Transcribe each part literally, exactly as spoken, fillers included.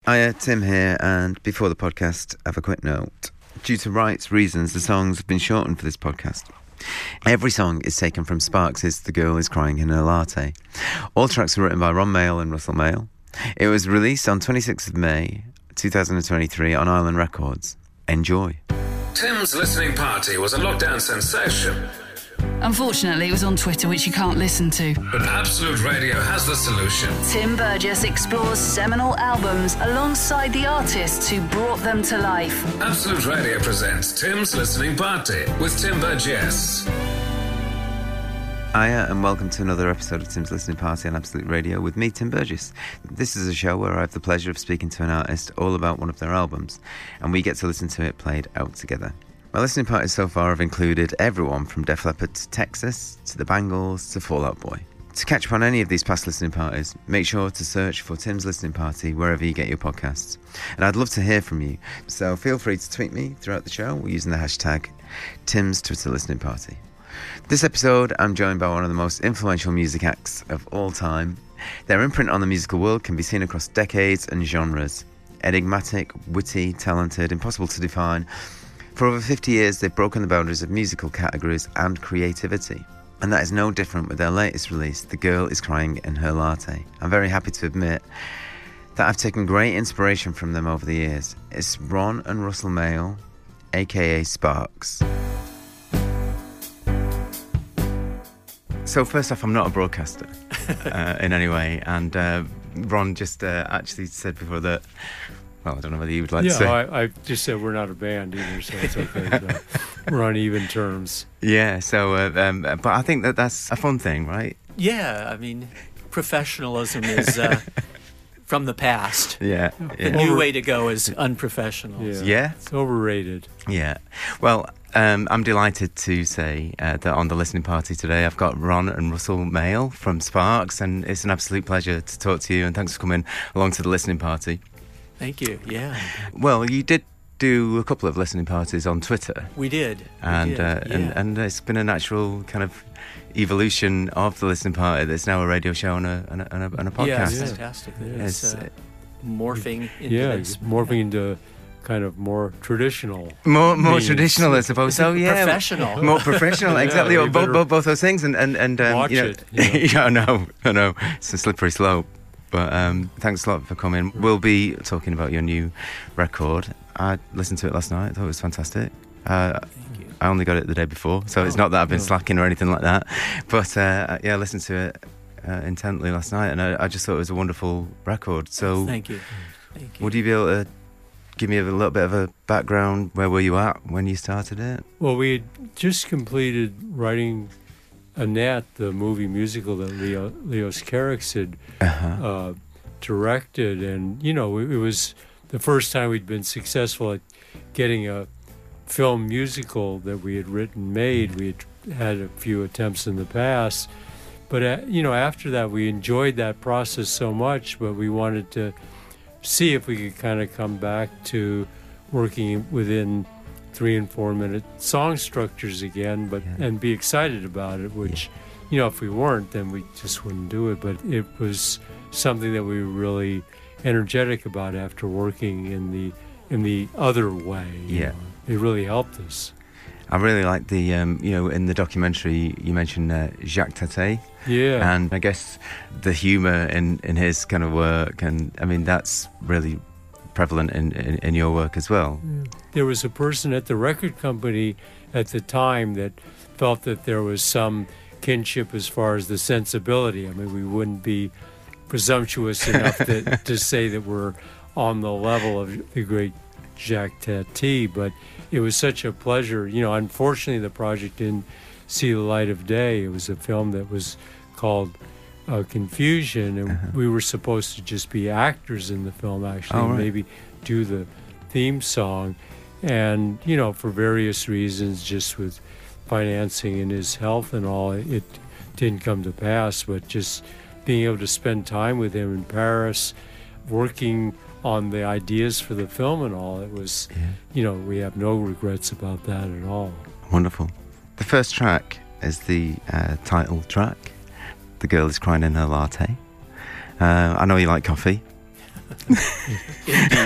Hiya, Tim here, and before the podcast, I have a quick note. Due to rights reasons, the songs have been shortened for this podcast. Every song is taken from Sparks' The Girl Is Crying in Her Latte. All tracks were written by Ron Mayle and Russell Mayle. It was released on twenty-sixth of May, two thousand twenty-three on Island Records. Enjoy. Tim's listening party was a lockdown sensation. Unfortunately, it was on Twitter, which you can't listen to. But Absolute Radio has the solution. Tim Burgess explores seminal albums alongside the artists who brought them to life. Absolute Radio presents Tim's listening party with Tim Burgess. Hiya, and welcome to another episode of Tim's Listening Party on Absolute Radio with me, Tim Burgess. This is a show where I have the pleasure of speaking to an artist all about one of their albums, and we get to listen to it played out together. My listening parties so far have included everyone from Def Leppard to Texas, to the Bangles, to Fall Out Boy. To catch up on any of these past listening parties, make sure to search for Tim's Listening Party wherever you get your podcasts. And I'd love to hear from you, so feel free to tweet me throughout the show using the hashtag Tim's Twitter Listening Party. This episode, I'm joined by one of the most influential music acts of all time. Their imprint on the musical world can be seen across decades and genres. Enigmatic, witty, talented, impossible to define. For over fifty years, they've broken the boundaries of musical categories and creativity. And that is no different with their latest release, The Girl Is Crying in Her Latte. I'm very happy to admit that I've taken great inspiration from them over the years. It's Ron and Russell Mayle, aka Sparks. So first off, I'm not a broadcaster uh, in any way. And uh, Ron just uh, actually said before that, well, I don't know whether you would like yeah, to say. Yeah, I, I just said we're not a band either, so it's okay. So we're on even terms. Yeah, so, uh, um, but I think that that's a fun thing, right? Yeah, I mean, professionalism is uh, from the past. Yeah. The yeah. new way to go is unprofessional. Yeah. yeah? It's overrated. Yeah. Well, um, I'm delighted to say uh, that on the listening party today, I've got Ron and Russell Mayle from Sparks, and it's an absolute pleasure to talk to you, and thanks for coming along to the listening party. Thank you, yeah. Well, you did do a couple of listening parties on Twitter. We did. And, we did, uh, yeah. and and it's been a natural kind of evolution of the listening party. There's now a radio show and a, and a, and a, and a podcast. Yeah, it's Yeah. fantastic. Yeah. It's, It's, uh, morphing into Yeah, this. it's morphing into kind of more traditional. More more means. traditional, I suppose. So yeah, Professional. more professional. Yeah, Exactly. you both, better both both those things, and and and um, watch you know, it, you know. yeah, I know, I know. It's a slippery slope. But um, thanks a lot for coming. We'll be talking about your new record. I listened to it last night. I thought it was fantastic. Uh, Thank you. I only got it the day before, so it's Oh, not that I've been no. slacking or anything like that. But uh, yeah, I listened to it uh, intently last night, and I, I just thought it was a wonderful record. So, Thank you. Thank you. would you be able to give me a little bit of a background? Where were you at when you started it? Well, we had just completed writing Annette, the movie musical that Leo, Leos Carax had Uh-huh. uh, directed, and you know, it, it was the first time we'd been successful at getting a film musical that we had written made. We had had a few attempts in the past, but uh, you know, after that, we enjoyed that process so much, but we wanted to see if we could kind of come back to working within three and four minute song structures again, but Yeah. and be excited about it, which, you know, if we weren't, then we just wouldn't do it. But it was something that we were really energetic about after working in the in the other way. you Yeah. know. It really helped us. I really like the, um, you know, in the documentary you mentioned uh, Jacques Tati, Yeah. and I guess the humour in, in his kind of work, and I mean that's really prevalent in, in, in your work as well. There was a person at the record company at the time that felt that there was some kinship as far as the sensibility. I mean, we wouldn't be presumptuous enough that, to say that we're on the level of the great Jacques Tati, but it was such a pleasure. You know, unfortunately, the project didn't see the light of day. It was a film that was called uh, Confusion, and Uh-huh. we were supposed to just be actors in the film, actually, Oh, and right. maybe do the theme song. And, you know, for various reasons, just with financing and his health and all, it didn't come to pass. But just being able to spend time with him in Paris, working on the ideas for the film and all, it was, Yeah. you know, we have no regrets about that at all. Wonderful. The first track is the uh, title track, The Girl Is Crying in Her Latte. Uh, I know you like coffee.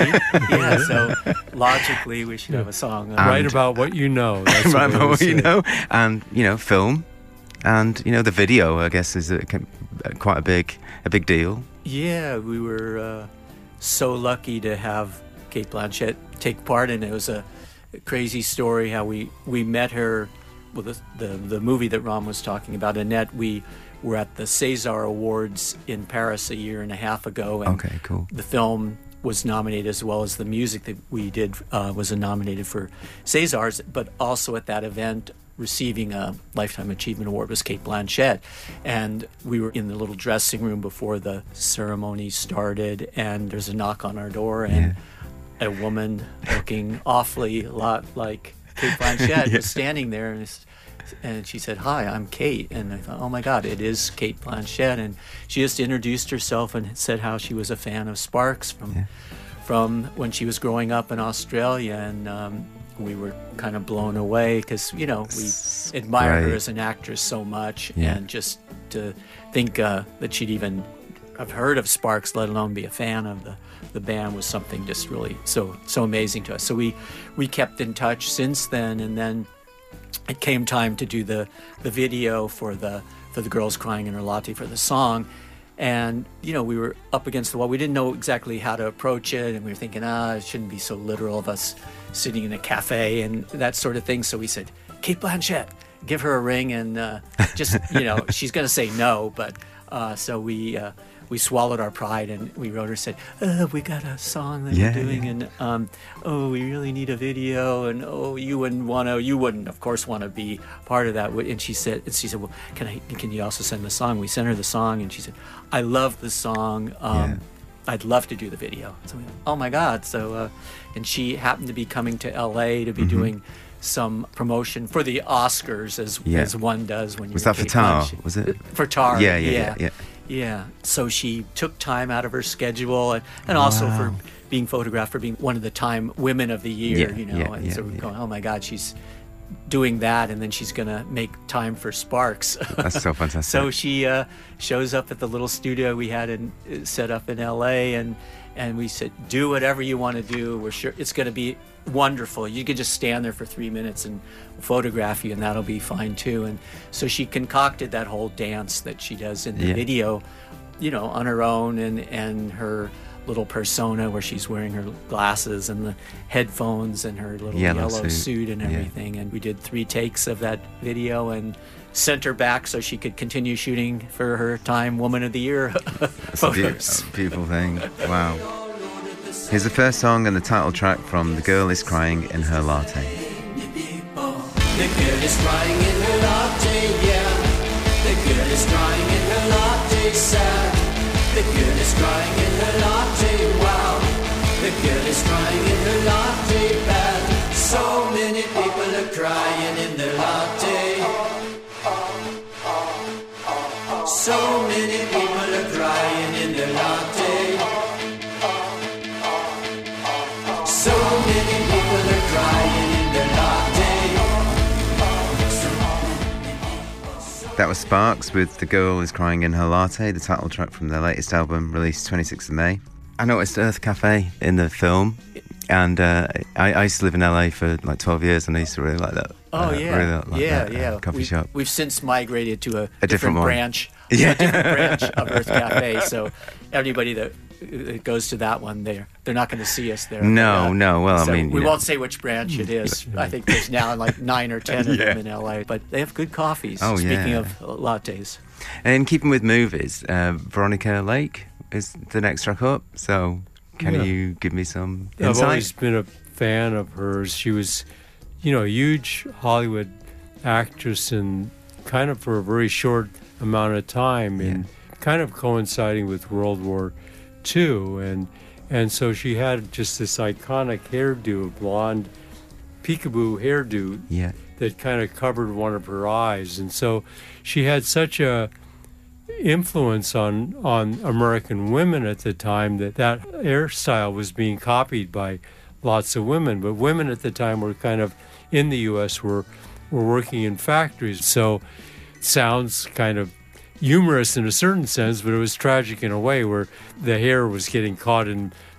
Yeah, so logically we should have a song. Uh, write about what you know. That's Write what about what you say. know, and you know, film, and you know, the video. I guess is a, quite a big, a big deal. Yeah, we were uh, so lucky to have Cate Blanchett take part in it. It was a crazy story how we, we met her. Well, the, the the movie that Ron was talking about, Annette. We were at the César Awards in Paris a year and a half ago, and Okay, cool. the film was nominated as well as the music that we did uh, was nominated for Césars, but also at that event receiving a Lifetime Achievement Award was Cate Blanchett. And we were in the little dressing room before the ceremony started, and there's a knock on our door, and a woman looking awfully a lot like Cate Blanchett Yeah. was standing there, and, and she said, "Hi, I'm Kate." And I thought, oh my God, it is Cate Blanchett. And she just introduced herself and said how she was a fan of Sparks from Yeah. from when she was growing up in Australia. And um, we were kind of blown away because, you know, we admire her great. as an actress so much. Yeah. And just to think uh, that she'd even have heard of Sparks, let alone be a fan of the the band, was something just really so so amazing to us. So we we kept in touch since then, and then it came time to do the the video for the for the girls crying in her latte for the song. And you know, we were up against the wall. We didn't know exactly how to approach it, and we were thinking, ah, it shouldn't be so literal of us sitting in a cafe and that sort of thing. So we said, Cate Blanchett, give her a ring, and uh, just you know, she's going to say no, but uh, so we. Uh, We swallowed our pride, and we wrote her, said, oh, we got a song that Yeah, we're doing, yeah. and um, oh, we really need a video, and oh, you wouldn't want to, you wouldn't, of course, want to be part of that. And she said, and she said, well, can I, can you also send the song? We sent her the song, and she said, I love the song. Um, Yeah. I'd love to do the video. So we went, oh my God. So, uh, and she happened to be coming to L A to be Mm-hmm. doing some promotion for the Oscars, as Yeah. as one does when you're Was that for Cate Tar? Blanchett. Was it? For Tar, Yeah, yeah, yeah, yeah. Yeah, so she took time out of her schedule, and, and also Wow. for being photographed, for being one of the Time Women of the Year, Yeah, you know. yeah, and yeah, so we're yeah. going, oh my God, she's doing that, and then she's going to make time for Sparks. That's so fantastic. So she uh, shows up at the little studio we had in, uh, set up in L A, and and we said, do whatever you want to do. We're sure it's going to be wonderful. You could just stand there for three minutes and photograph you, and that'll be fine too. And so she concocted that whole dance that she does in the Yeah. video, you know, on her own, and and her little persona where she's wearing her glasses and the headphones and her little Yellow yellow, suit. suit and Yeah. everything. And we did three takes of that video and sent her back so she could continue shooting for her Time Woman of the Year It's a photos. beau- beautiful thing. Wow. Here's the first song and the title track from The Girl Is Crying in Her Latte. The girl is crying in her latte, yeah. The girl is crying in her latte, sad. The girl is crying in her latte, wow. The girl is crying in her latte, bad. So many people are crying in their latte. So many people are crying in their latte. So many people are crying in their latte. That was Sparks with The Girl Is Crying in Her Latte, the title track from their latest album released twenty-sixth of May. I noticed Earth Cafe in the film, and uh, I, I used to live in L A for like twelve years, and I used to really like that. Oh uh, yeah, really like yeah, that, uh, yeah. coffee we, shop. We've since migrated to a, A different one. branch, Yeah. a different branch of Earth Cafe. So everybody that uh, goes to that one, they're they're not going to see us there. No, Uh, no. Well, so I mean, we you won't know. say which branch it is. I think there's now like nine or ten of Yeah. them in L A, but they have good coffees. Oh, Speaking yeah. of uh, lattes, And keeping with movies, uh, Veronica Lake is the next track up. So, can Yeah. you give me some I've insight? always been a fan of hers. She was, you know, a huge Hollywood actress, and kind of for a very short amount of time, and kind of coinciding with World War Two, and and so she had just this iconic hairdo, a blonde peekaboo hairdo Yeah. that kind of covered one of her eyes, and so she had such a influence on on American women at the time that that hairstyle was being copied by lots of women. But women at the time were kind of in the U S were were working in factories, so it sounds kind of humorous in a certain sense, but it was tragic in a way where the hair was getting caught in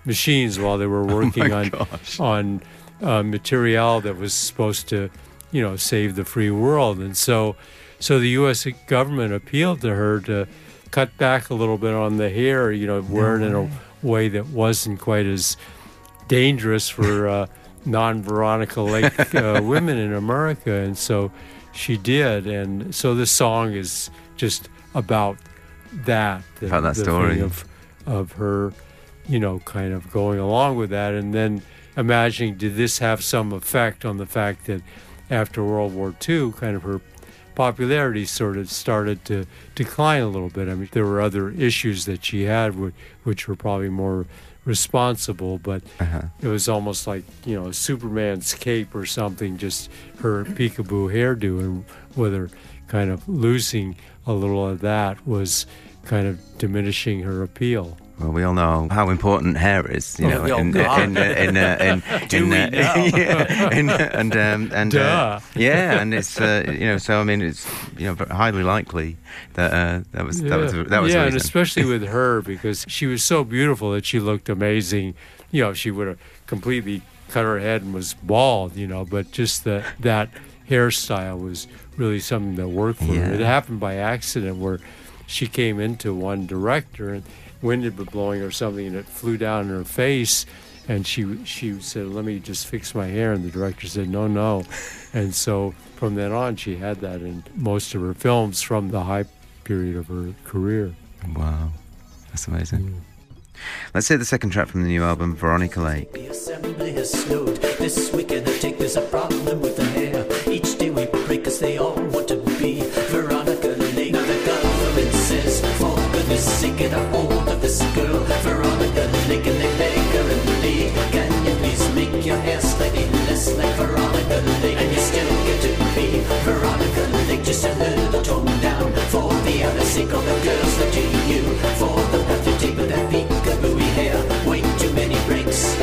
machines while they were working Oh my on gosh. on uh, material that was supposed to, you know, save the free world. And so, so the U S government appealed to her to cut back a little bit on the hair, you know, wear it in a way that wasn't quite as dangerous for uh, non-Veronica Lake uh, women in America. And so she did. And so this song is just about that. The, About that the story. thing of, of her, you know, kind of going along with that. And then imagining, did this have some effect on the fact that after World War Two, kind of her popularity sort of started to decline a little bit. I mean, there were other issues that she had which, which were probably more responsible, but Uh-huh. it was almost like, you know, Superman's cape or something, just her peekaboo hairdo, and whether kind of losing a little of that was kind of diminishing her appeal. Well, we all know how important hair is, you Oh, know, oh, in, God. in, in, uh, in, Do in, we uh, know? yeah, in, and um, and uh, Duh. yeah, and it's uh, you know, so I mean, it's you know, highly likely that uh, that was that was that was yeah, the and reason. especially with her, because she was so beautiful that she looked amazing. You know, she would have completely cut her head and was bald, you know, but just the, that hairstyle was really something that worked for Yeah. her. It happened by accident where she came into one director and wind had been blowing or something, and it flew down in her face. And she she said, "Let me just fix my hair." And the director said, "No, no." And so from then on, she had that in most of her films from the high period of her career. Wow, that's amazing. Let's hear the second track from the new album, Veronica Lake. The assembly has slowed. This weekend I take there's a problem with the hair. Each day we break us, they all want to be Veronica Lake. Now the government says, for goodness sake, get a hold of this girl, Veronica Lake, and they beg her and plead, can you please make your hair slightly less like Veronica Lake, and you still get to be Veronica Lake, just a little tone down, for the other sake of the girls look to you, for the path you take with that peekaboo hair, way too many breaks.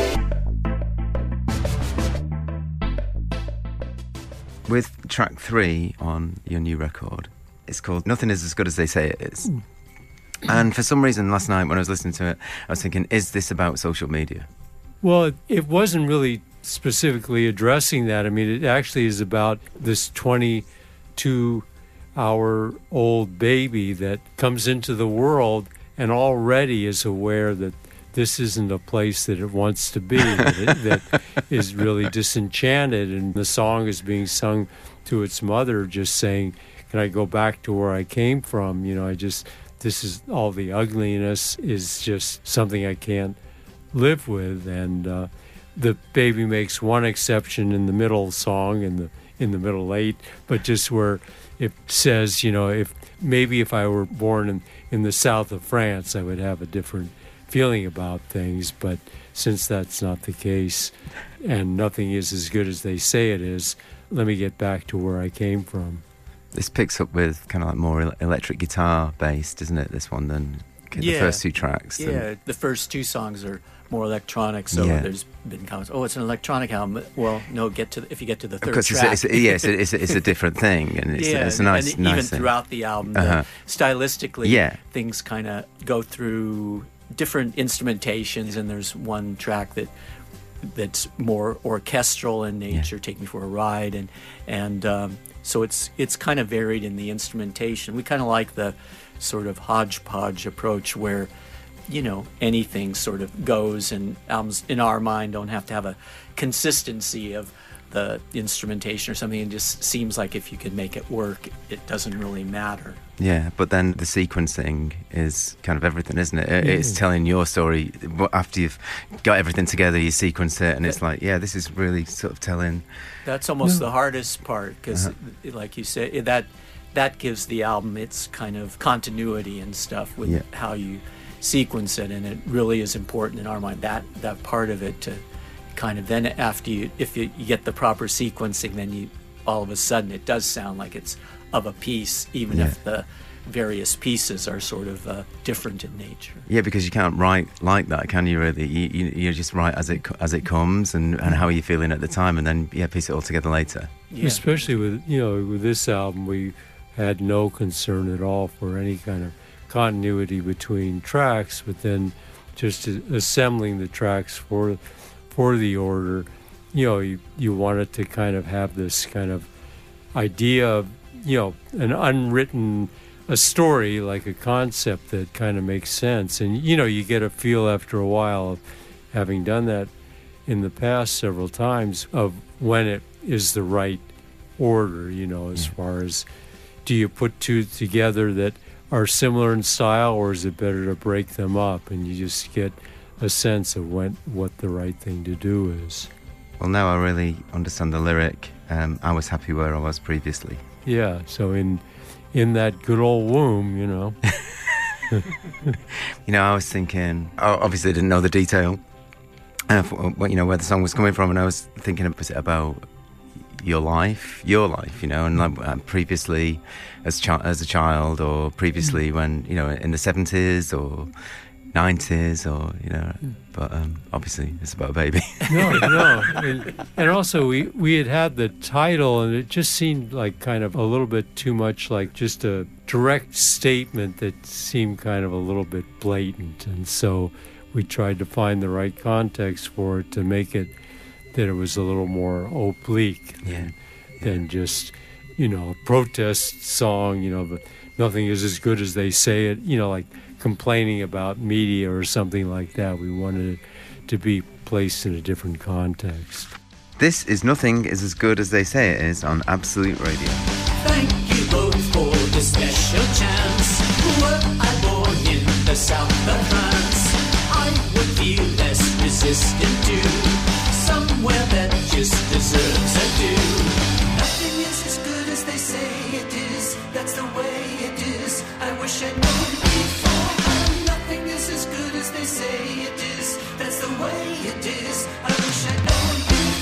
With track three on your new record, it's called Nothing Is As Good As They Say It Is. And for some reason last night when I was listening to it, I was thinking, is this about social media? Well, it, it wasn't really specifically addressing that. I mean, it actually is about this twenty-two-hour-old baby that comes into the world and already is aware that this isn't a place that it wants to be, that, it, that is really disenchanted. And the song is being sung to its mother, just saying, can I go back to where I came from? You know, I just, this is all the ugliness is just something I can't live with. And uh, the baby makes one exception in the middle song, in the in the middle eight, but just where it says, you know, if maybe if I were born in, in the south of France, I would have a different feeling about things. But since that's not the case, and nothing is as good as they say it is, let me get back to where I came from. This picks up with kind of like more el- electric guitar based, isn't it? This one than the Yeah. first two tracks. Yeah, And- the first two songs are more electronic, so Yeah. there's been comments, oh, it's an electronic album. Well, no, get to the, if you get to the third because track. it's, a, it's, a, yeah, it's, a, it's, a, it's a different thing, and it's, yeah, it's a nice, and nice even thing. throughout the album, Uh-huh. the, stylistically, Yeah. things kind of go through different instrumentations, and there's one track that that's more orchestral in nature, Take Me for a Ride, and and um, so it's it's kind of varied in the instrumentation. We kind of like the sort of hodgepodge approach where, you know, anything sort of goes, and albums in our mind don't have to have a consistency of the instrumentation or something. It just seems like if you can make it work, it doesn't really matter. Yeah, but then the sequencing is kind of everything, isn't it? It- It's telling your story. But after you've got everything together, you sequence it, and it's like, yeah, this is really sort of telling. That's almost the hardest part because, Uh-huh. like you said, that that gives the album its kind of continuity and stuff with Yeah. how you sequence it, and it really is important in our mind, that that part of it, to kind of then after you, if you, you get the proper sequencing, then you all of a sudden it does sound like it's of a piece, even Yeah. if the various pieces are sort of uh, different in nature. Yeah, because you can't write like that, can you? Really, you, you, you just write as it co- as it comes, and, and how you're feeling at the time, and then yeah, piece it all together later. Yeah. Especially with, you know, with this album, we had no concern at all for any kind of continuity between tracks, but then just assembling the tracks for for the order, you know, you, you wanted to kind of have this kind of idea of, you know, an unwritten a story, like a concept that kind of makes sense. And, you know, you get a feel after a while of having done that in the past several times of when it is the right order, you know, as far as do you put two together that are similar in style, or is it better to break them up? And you just get a sense of when what the right thing to do is. Well, now I really understand the lyric. Um, I was happy where I was previously. Yeah, so in in that good old womb, you know. You know, I was thinking, I obviously didn't know the detail, uh, for, you know, where the song was coming from, and I was thinking, was it about your life, your life, you know, and like, uh, previously as, chi- as a child, or previously when, you know, in the seventies or nineties, or, you know, but um, obviously it's about a baby. No, no. And, and also we, we had had the title, and it just seemed like kind of a little bit too much like just a direct statement that seemed kind of a little bit blatant. And so we tried to find the right context for it to make it that it was a little more oblique Yeah. than just, you know, a protest song, you know, but nothing is as good as they say it, you know, like complaining about media or something like that. We wanted it to be placed in a different context. This is Nothing Is As Good As They Say It Is on Absolute Radio. Thank you both for the special chance. Were I born in the south of France, I would feel less resistant to somewhere that just deserves a due. Nothing is as good as they say it is. That's the way it is. I wish I'd known before. Nothing is as good as they say it is. That's the way it is. I wish I'd known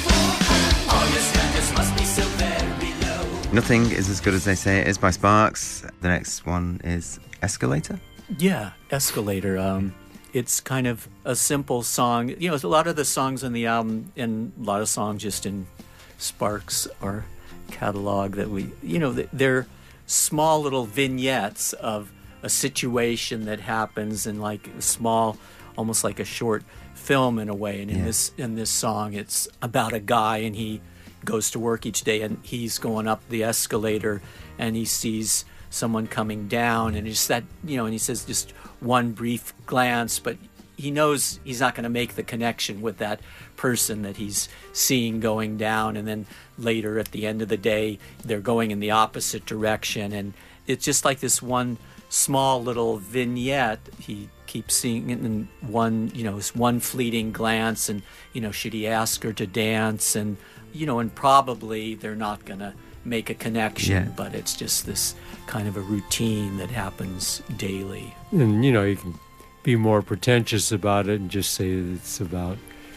before. All your standards must be so very low. Nothing Is As Good As They Say It Is by Sparks. The next one is Escalator. Yeah, Escalator. Um, it's kind of a simple song. You know, a lot of the songs on the album, and a lot of songs just in Sparks, our catalog that we, you know, they're small little vignettes of a situation that happens in like a small, almost like a short film in a way. And in Yeah. this in this song, it's about a guy, and he goes to work each day, and he's going up the escalator, and he sees someone coming down, and it's that, you know, and he says just one brief glance, but he knows he's not going to make the connection with that person that he's seeing going down. And then later at the end of the day, they're going in the opposite direction, and it's just like this one small little vignette. He keeps seeing it in one, you know, this one fleeting glance, and, you know, should he ask her to dance? And, you know, and probably they're not going to make a connection, Yeah. but it's just this kind of a routine that happens daily. And, you know, you can be more pretentious about it and just say that it's about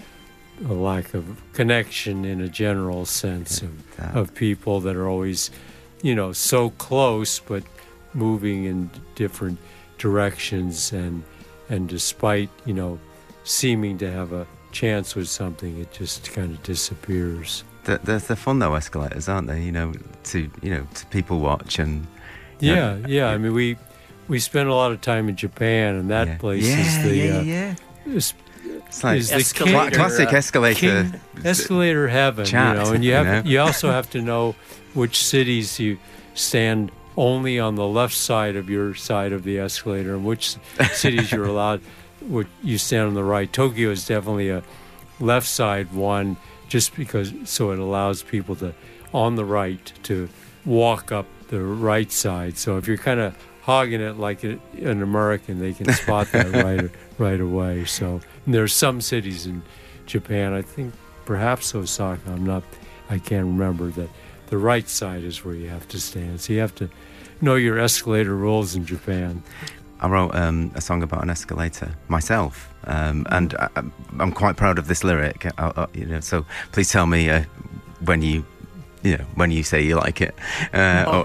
a lack of connection in a general sense of, that. of people that are always, you know, so close but moving in different directions, and and despite, you know, seeming to have a chance with something, it just kind of disappears. They're, they're, they're fun though, escalators, aren't they? You know, to you know, to people watch and you Yeah, know, yeah. I mean, we we spent a lot of time in Japan, and that yeah. place yeah, is the yeah, uh, yeah. is- It's like is the Escalator, king- classic uh, escalator. King escalator heaven, Chat, you know, and you you have know? you also have to know which cities you stand only on the left side of your side of the escalator, and which cities you're allowed, which you stand on the right. Tokyo is definitely a left side one, just because so it allows people to on the right to walk up the right side. So if you're kind of hogging it like a, an American, they can spot that right right away. So and there's some cities in Japan, I think perhaps Osaka, I'm not, I can't remember, that the right side is where you have to stand. So you have to know your escalator rules in Japan. I wrote um, a song about an escalator myself, um, and I, I'm quite proud of this lyric. I, I, you know, so please tell me uh, when you, you know, when you say you like it. Uh, Oh. or,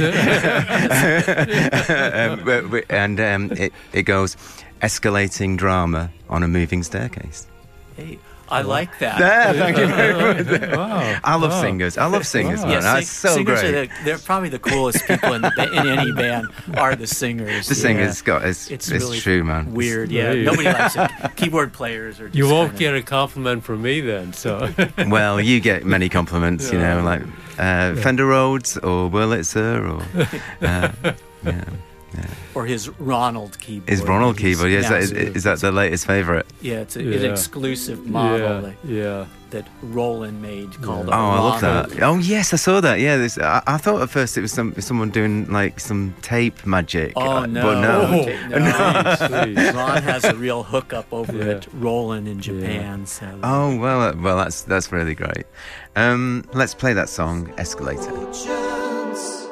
um, but- but- and um, it, it goes, escalating drama on a moving staircase. Hey, I like that. There, thank you very much. Wow. I love Wow. singers. I love singers, man. Yeah, That's sing- so singers great. Are the, they're probably the coolest people in, the, ba- in any band are the singers. The yeah. singers, Scott, it's, It's it's, really true, man. Weird, yeah. Right. Nobody likes it. Keyboard players are just You won't kinda- get a compliment from me then. So Well, you get many compliments, you Yeah. know, like uh, Fender Rhodes or Wurlitzer or uh, yeah. Or his Ronald keyboard. Is Ronald He's keyboard? Yeah, is that, is, massive. is that the latest favourite? Yeah, it's a, Yeah. an exclusive model yeah, that, yeah. that Roland made called Oh, a I love Ronald. that. Oh, yes, I saw that. Yeah, this, I, I thought at first it was some someone doing like some tape magic. Oh, uh, no. But no. Oh, Okay, no. please, please. Ron has a real hookup over Yeah. at Roland in Japan. So Oh, well, uh, well, that's that's really great. Um, let's play that song, Escalator. Chance.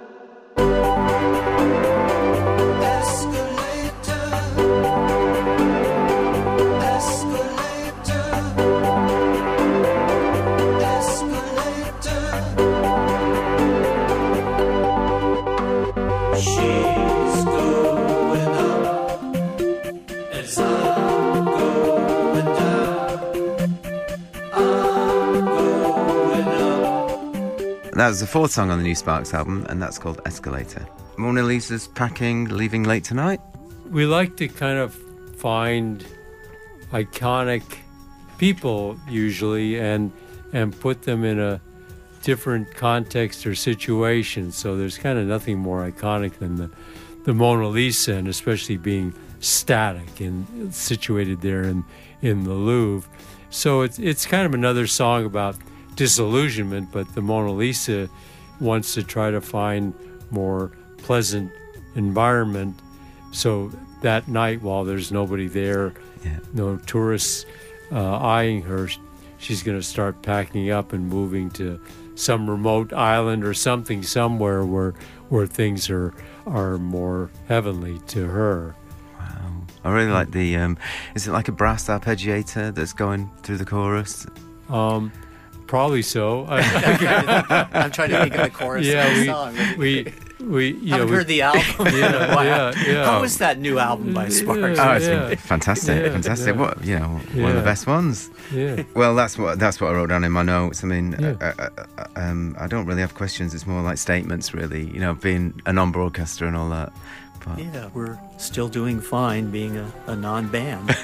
She's going up as I'm going down. I'm going up. That was the fourth song on the new Sparks album, and that's called Escalator. Mona Lisa's packing, leaving late tonight. We like to kind of find iconic people usually and and put them in a different context or situation. So there's kind of nothing more iconic than the, the Mona Lisa, and especially being static and situated there in, in the Louvre. So it's it's kind of another song about disillusionment, but the Mona Lisa wants to try to find more pleasant environment. So that night, while there's nobody there, Yeah. no tourists uh, eyeing her, she's going to start packing up and moving to some remote island or something somewhere where where things are are more heavenly to her. Wow. I really like the, um, is it like a brass arpeggiator that's going through the chorus? Um, probably so. I, I'm trying to think of the chorus of the song. yeah, we we we you haven't know, we, heard the album. Yeah, Wow. yeah, yeah. How was that new album by Sparks? Oh, it's Yeah. fantastic, Yeah, fantastic. yeah. What, you know, one of the Yeah. best ones. yeah. Well, that's what that's what I wrote down in my notes. I mean, Yeah. uh, uh, uh, um, I don't really have questions. It's more like statements, really. You know, being a non-broadcaster and all that. But Yeah, we're still doing fine being a, a non-band. No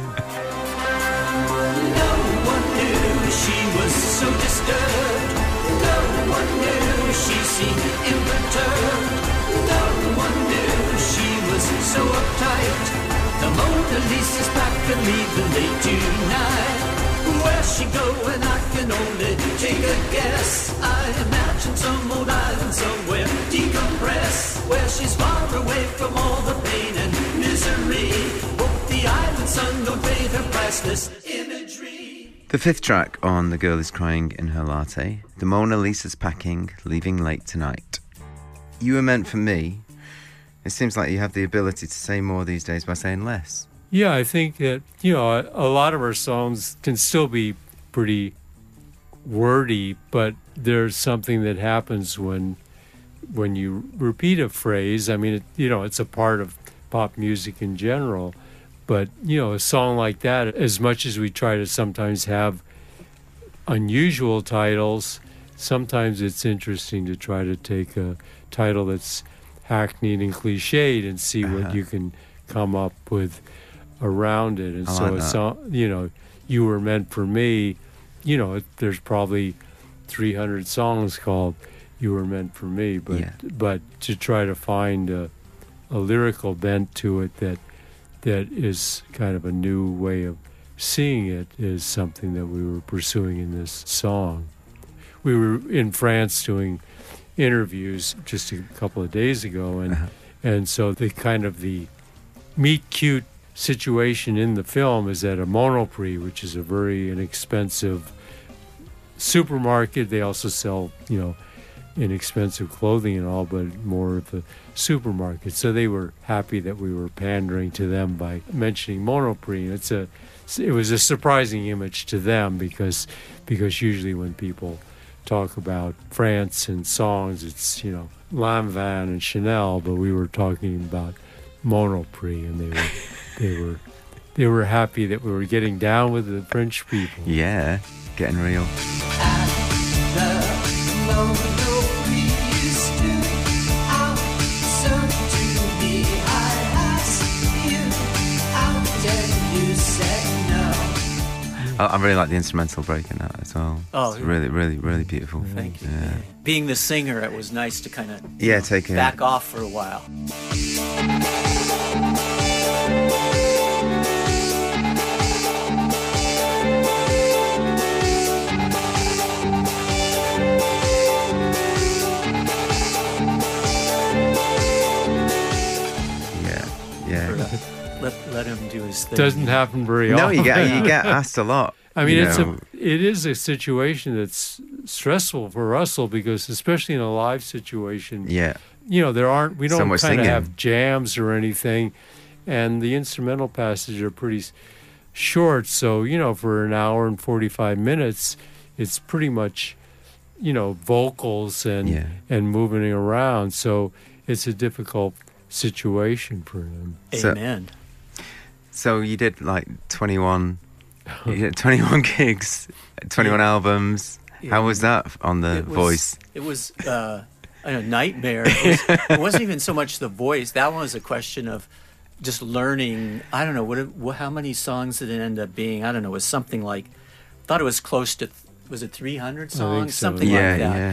one knew she was so disturbed. No one knew she seemed imperturbed. No one knew she was so uptight. The Mona Lisa's back and leaving late tonight. Where's she going? I can only take a guess. I imagine some old island somewhere decompress, where she's far away from all the pain and misery. Hope the island sun don't fade her priceless imagery. the fifth track on The Girl Is Crying in Her Latte, The Mona Lisa's Packing, Leaving Late Tonight. You Were Meant for Me. It seems like you have the ability to say more these days by saying less. Yeah, I think that, you know, a, a lot of our songs can still be pretty wordy, but there's something that happens when when you repeat a phrase. I mean, it, you know, it's a part of pop music in general, but, you know, a song like that, as much as we try to sometimes have unusual titles, sometimes it's interesting to try to take a title that's hackneyed and cliched and see what Uh-huh. you can come up with around it. And I so like it's that. so, you know, You Were Meant for Me, you know, it, there's probably three hundred songs called You Were Meant for Me, but Yeah. but to try to find a, a lyrical bent to it that that is kind of a new way of seeing it is something that we were pursuing in this song. We were in France doing interviews just a couple of days ago, and Uh-huh. and so the kind of the meet cute situation in the film is at a Monoprix, which is a very inexpensive supermarket. They also sell, you know, inexpensive clothing and all, but more of a supermarket. So they were happy that we were pandering to them by mentioning Monoprix. It's a, it was a surprising image to them because, because usually when people talk about France and songs, it's, you know, Lanvin and Chanel, but we were talking about Monoprix, and they were, they were, they were happy that we were getting down with the French people. Yeah, getting real. I, I really like the instrumental break in that as well. Oh, it's really, really, really beautiful. Thank you. Yeah. Being the singer, it was nice to kind of Yeah, take it. back off for a while. Let, let him do his thing. Doesn't happen very No, often. you get you get asked a lot. I mean, you it's know. a it is a situation that's stressful for Russell because, especially in a live situation, Yeah. you know, there aren't we So don't much kind of singing. have jams or anything, and the instrumental passages are pretty s- short. So you know, for an hour and forty-five minutes, it's pretty much, you know, vocals and Yeah. and moving around. So it's a difficult situation for him. So- Amen. So you did like twenty-one, you did twenty-one gigs, twenty-one Yeah. albums. Yeah. How was that on the It was- voice? It was uh, a nightmare. It, was, it wasn't even so much the voice. That one was a question of just learning. I don't know what, it, what how many songs did it end up being. I don't know. It was something like, thought it was close to, was it three hundred songs? so. Something Yeah, like that. yeah.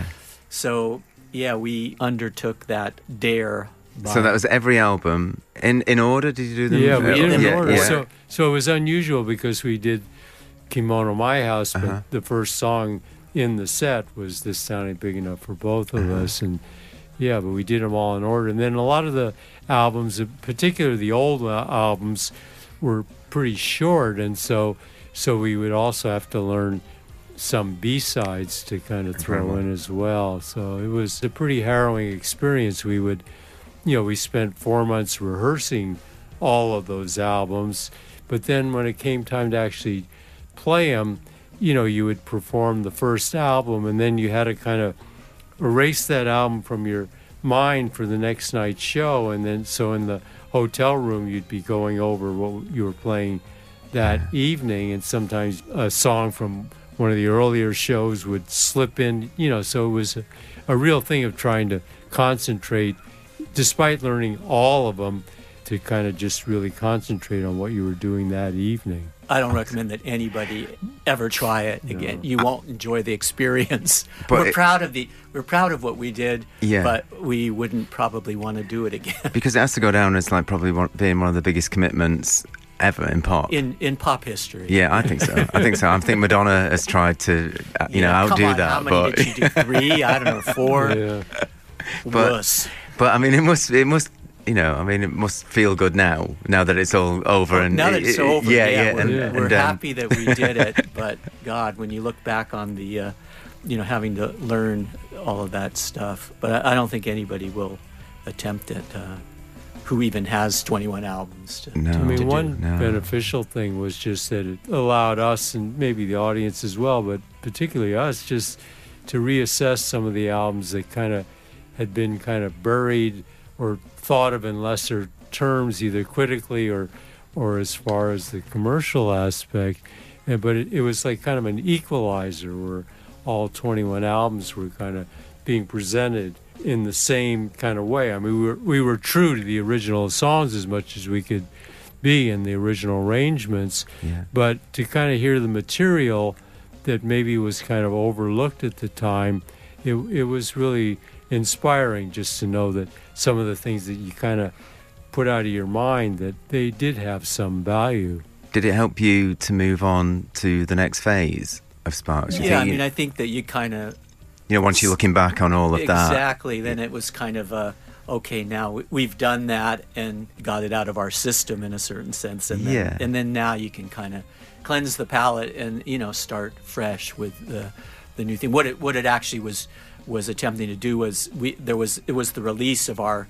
So yeah, we undertook that dare. So that was every album in in order. Did you do them? Yeah, we Uh, did in yeah, order. yeah. So, so it was unusual because we did Kimono My House, but Uh-huh. the first song in the set was This Sounding Big Enough for Both of Uh-huh. Us. And yeah, but we did them all in order. And then a lot of the albums, particularly the old uh, albums, were pretty short. And so, so we would also have to learn some B-sides to kind of throw Incredible. in as well. So it was a pretty harrowing experience. We would, you know, we spent four months rehearsing all of those albums, but then when it came time to actually play them, you know, you would perform the first album, and then you had to kind of erase that album from your mind for the next night's show, and then so in the hotel room you'd be going over what you were playing that evening, and sometimes a song from one of the earlier shows would slip in, you know, so it was a, a real thing of trying to concentrate, despite learning all of them, to kind of just really concentrate on what you were doing that evening. I don't recommend that anybody ever try it again. You won't enjoy the experience. But we're it- proud of the we're proud of what we did, Yeah. but we wouldn't probably want to do it again. Because it has to go down as like probably one, being one of the biggest commitments ever in pop. in in pop history. Yeah, I think so. I think so. I think Madonna has tried to, uh, you know, Yeah, outdo come on, that. How many but did she do? Three? I don't know, four. Yeah. But- Wuss. but I mean, it must it must you know, I mean, it must feel good now. Now that it's all over and now that it's it- over, yeah, yeah, yeah, we're, and, Yeah. and, we're um, happy that we did it. But God, when you look back on the, uh, you know, having to learn all of that stuff, but I, I don't think anybody will attempt it. Uh, who even has twenty-one albums? To, No. to I mean, do. one No. beneficial thing was just that it allowed us, and maybe the audience as well, but particularly us, just to reassess some of the albums that kind of had been kind of buried or thought of in lesser terms, either critically or or as far as the commercial aspect. And, but it, it was like kind of an equalizer where all twenty-one albums were kind of being presented in the same kind of way. I mean, we were, we were true to the original songs as much as we could be in the original arrangements, Yeah. but to kind of hear the material that maybe was kind of overlooked at the time, it, it was really inspiring just to know that some of the things that you kind of put out of your mind, that they did have some value. Did it help you to move on to the next phase of Sparks? You Yeah, I think mean, you, I think that you kind of you know, once you're looking back on all of that, exactly. Then it was kind of a okay. Now we- we've done that and got it out of our system in a certain sense, and then, Yeah. and then now you can kind of cleanse the palate and you know start fresh with the the new thing. What it what it actually was was attempting to do was we there was it was the release of our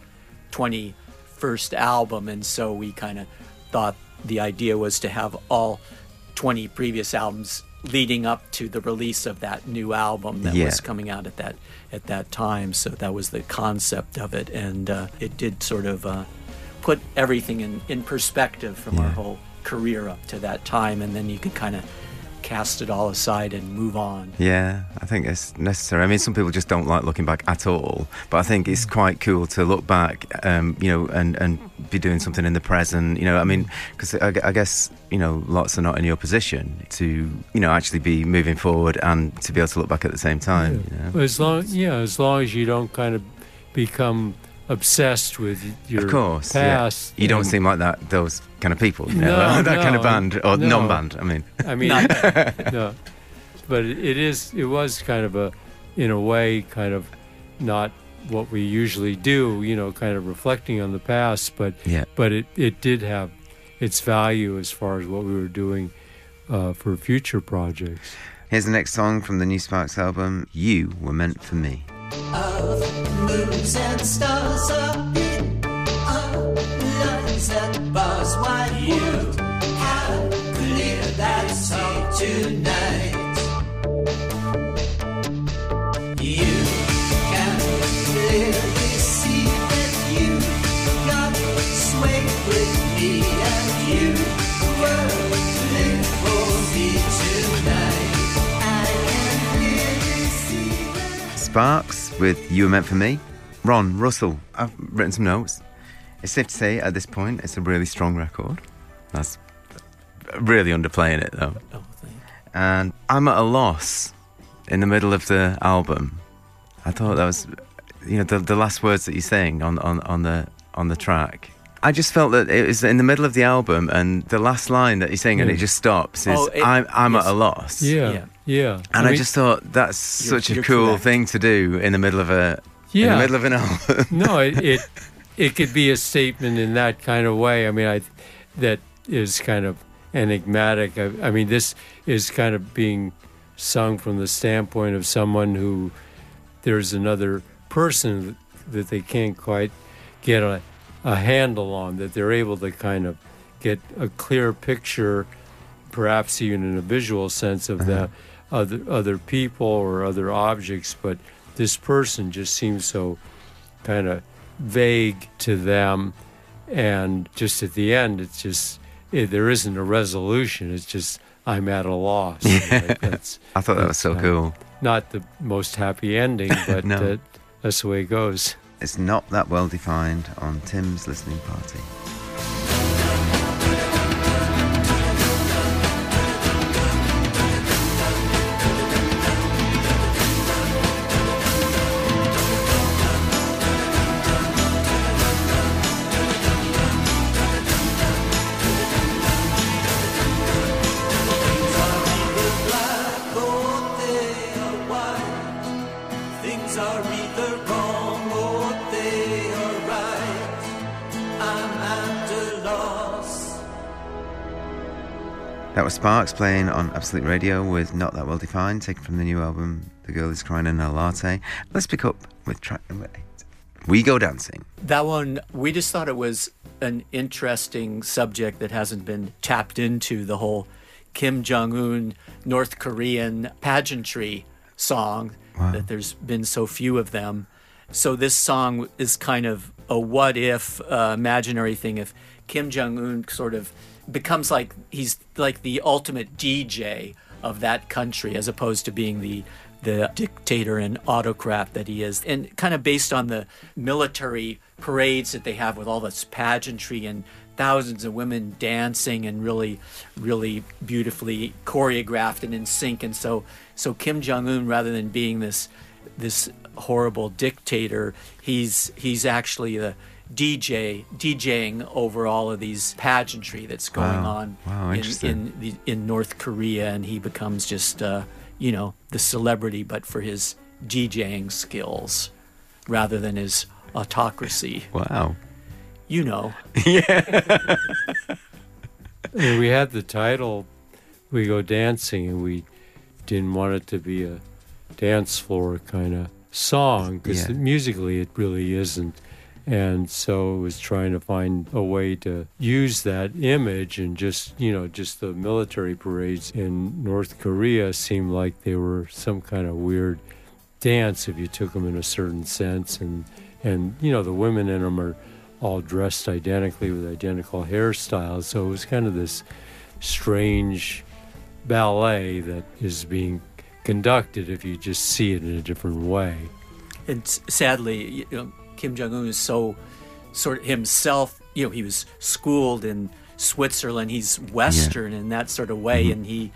twenty-first album, and so we kind of thought the idea was to have all twenty previous albums leading up to the release of that new album that Yeah. was coming out at that at that time. So that was the concept of it, and uh, it did sort of uh, put everything in, in perspective from our Yeah. whole career up to that time, and then you could kind of cast it all aside and move on. Yeah, I think it's necessary. I mean, some people just don't like looking back at all, but I think it's quite cool to look back, um, you know, and, and be doing something in the present, you know, I mean, because I, I guess, you know, lots are not in your position to, you know, actually be moving forward and to be able to look back at the same time. Yeah. You know? Well, as long, yeah, as long as you don't kind of become obsessed with your of course, past. Yeah. You don't and, seem like that, those kind of people, you know, no, that no, kind of band, or no. non-band, I mean. I mean, no. But it is, it was kind of a, in a way, kind of not what we usually do, you know, kind of reflecting on the past, but yeah. but it, it did have its value as far as what we were doing uh, for future projects. Here's the next song from the new Sparks album, You Were Meant For Me. Of moons and stars up in our lines that bars wide wood. How clear that sea tonight. You can clearly see that you got sway with me, and you were live for me tonight. I can clearly see that. Sparks with You Were Meant For Me. Ron, Russell, I've written some notes. It's safe to say at this point it's a really strong record. That's really underplaying it though. Oh, thank you. And I'm at a loss in the middle of the album. I thought that was, you know, the, the last words that you sang on, on, on the on the track. I just felt that it was in the middle of the album, and the last line that you sing and Yeah. it just stops is Oh, it- I'm I'm yes. at a loss. Yeah, Yeah. yeah. And I, mean, just thought that's You're- such a you're cool correct. thing to do in the middle of a in yeah. the middle of an album. No, it, it it could be a statement in that kind of way. I mean, I that is kind of enigmatic. I, I mean, this is kind of being sung from the standpoint of someone who there's another person that they can't quite get a, a handle on, that they're able to kind of get a clear picture, perhaps even in a visual sense of the other other people or other objects, but this person just seems so kind of vague to them, and just at the end it's just it, there isn't a resolution. It's just I'm at a loss. Like, that's, I thought that was so uh, cool. not the most happy ending, but No. that, that's the way it goes. It's not that well defined on Tim's listening party. Things are either wrong or they are right. I'm at a loss. That was Sparks playing on Absolute Radio with Not That Well Defined, taken from the new album The Girl Is Crying in Her Latte. Let's pick up with track number eight, We Go Dancing. That one, we just thought it was an interesting subject that hasn't been tapped into, the whole Kim Jong-un, North Korean pageantry song, Wow. that there's been so few of them. So this song is kind of a what-if uh, imaginary thing. If Kim Jong-un sort of becomes like, he's like the ultimate D J of that country, as opposed to being the the dictator and autocrat that he is, and kind of based on the military parades that they have with all this pageantry and thousands of women dancing and really, really beautifully choreographed and in sync. And so, so Kim Jong-un, rather than being this this horrible dictator, he's he's actually the D J DJing over all of these pageantry that's going Wow. on Wow, in interesting. in, the, in North Korea, and he becomes just uh, you know, the celebrity, but for his DJing skills rather than his autocracy. Wow. You know. And we had the title We Go Dancing, and we didn't want it to be a dance floor kind of song, because Yeah. musically it really isn't. And so it was trying to find a way to use that image, and just, you know, just the military parades in North Korea seemed like they were some kind of weird dance if you took them in a certain sense. And, and you know, the women in them are all dressed identically with identical hairstyles. So it was kind of this strange ballet that is being conducted if you just see it in a different way. And s- sadly, you know, Kim Jong-un is so sort of himself, you know, he was schooled in Switzerland, he's Western yeah. in that sort of way, mm-hmm. and he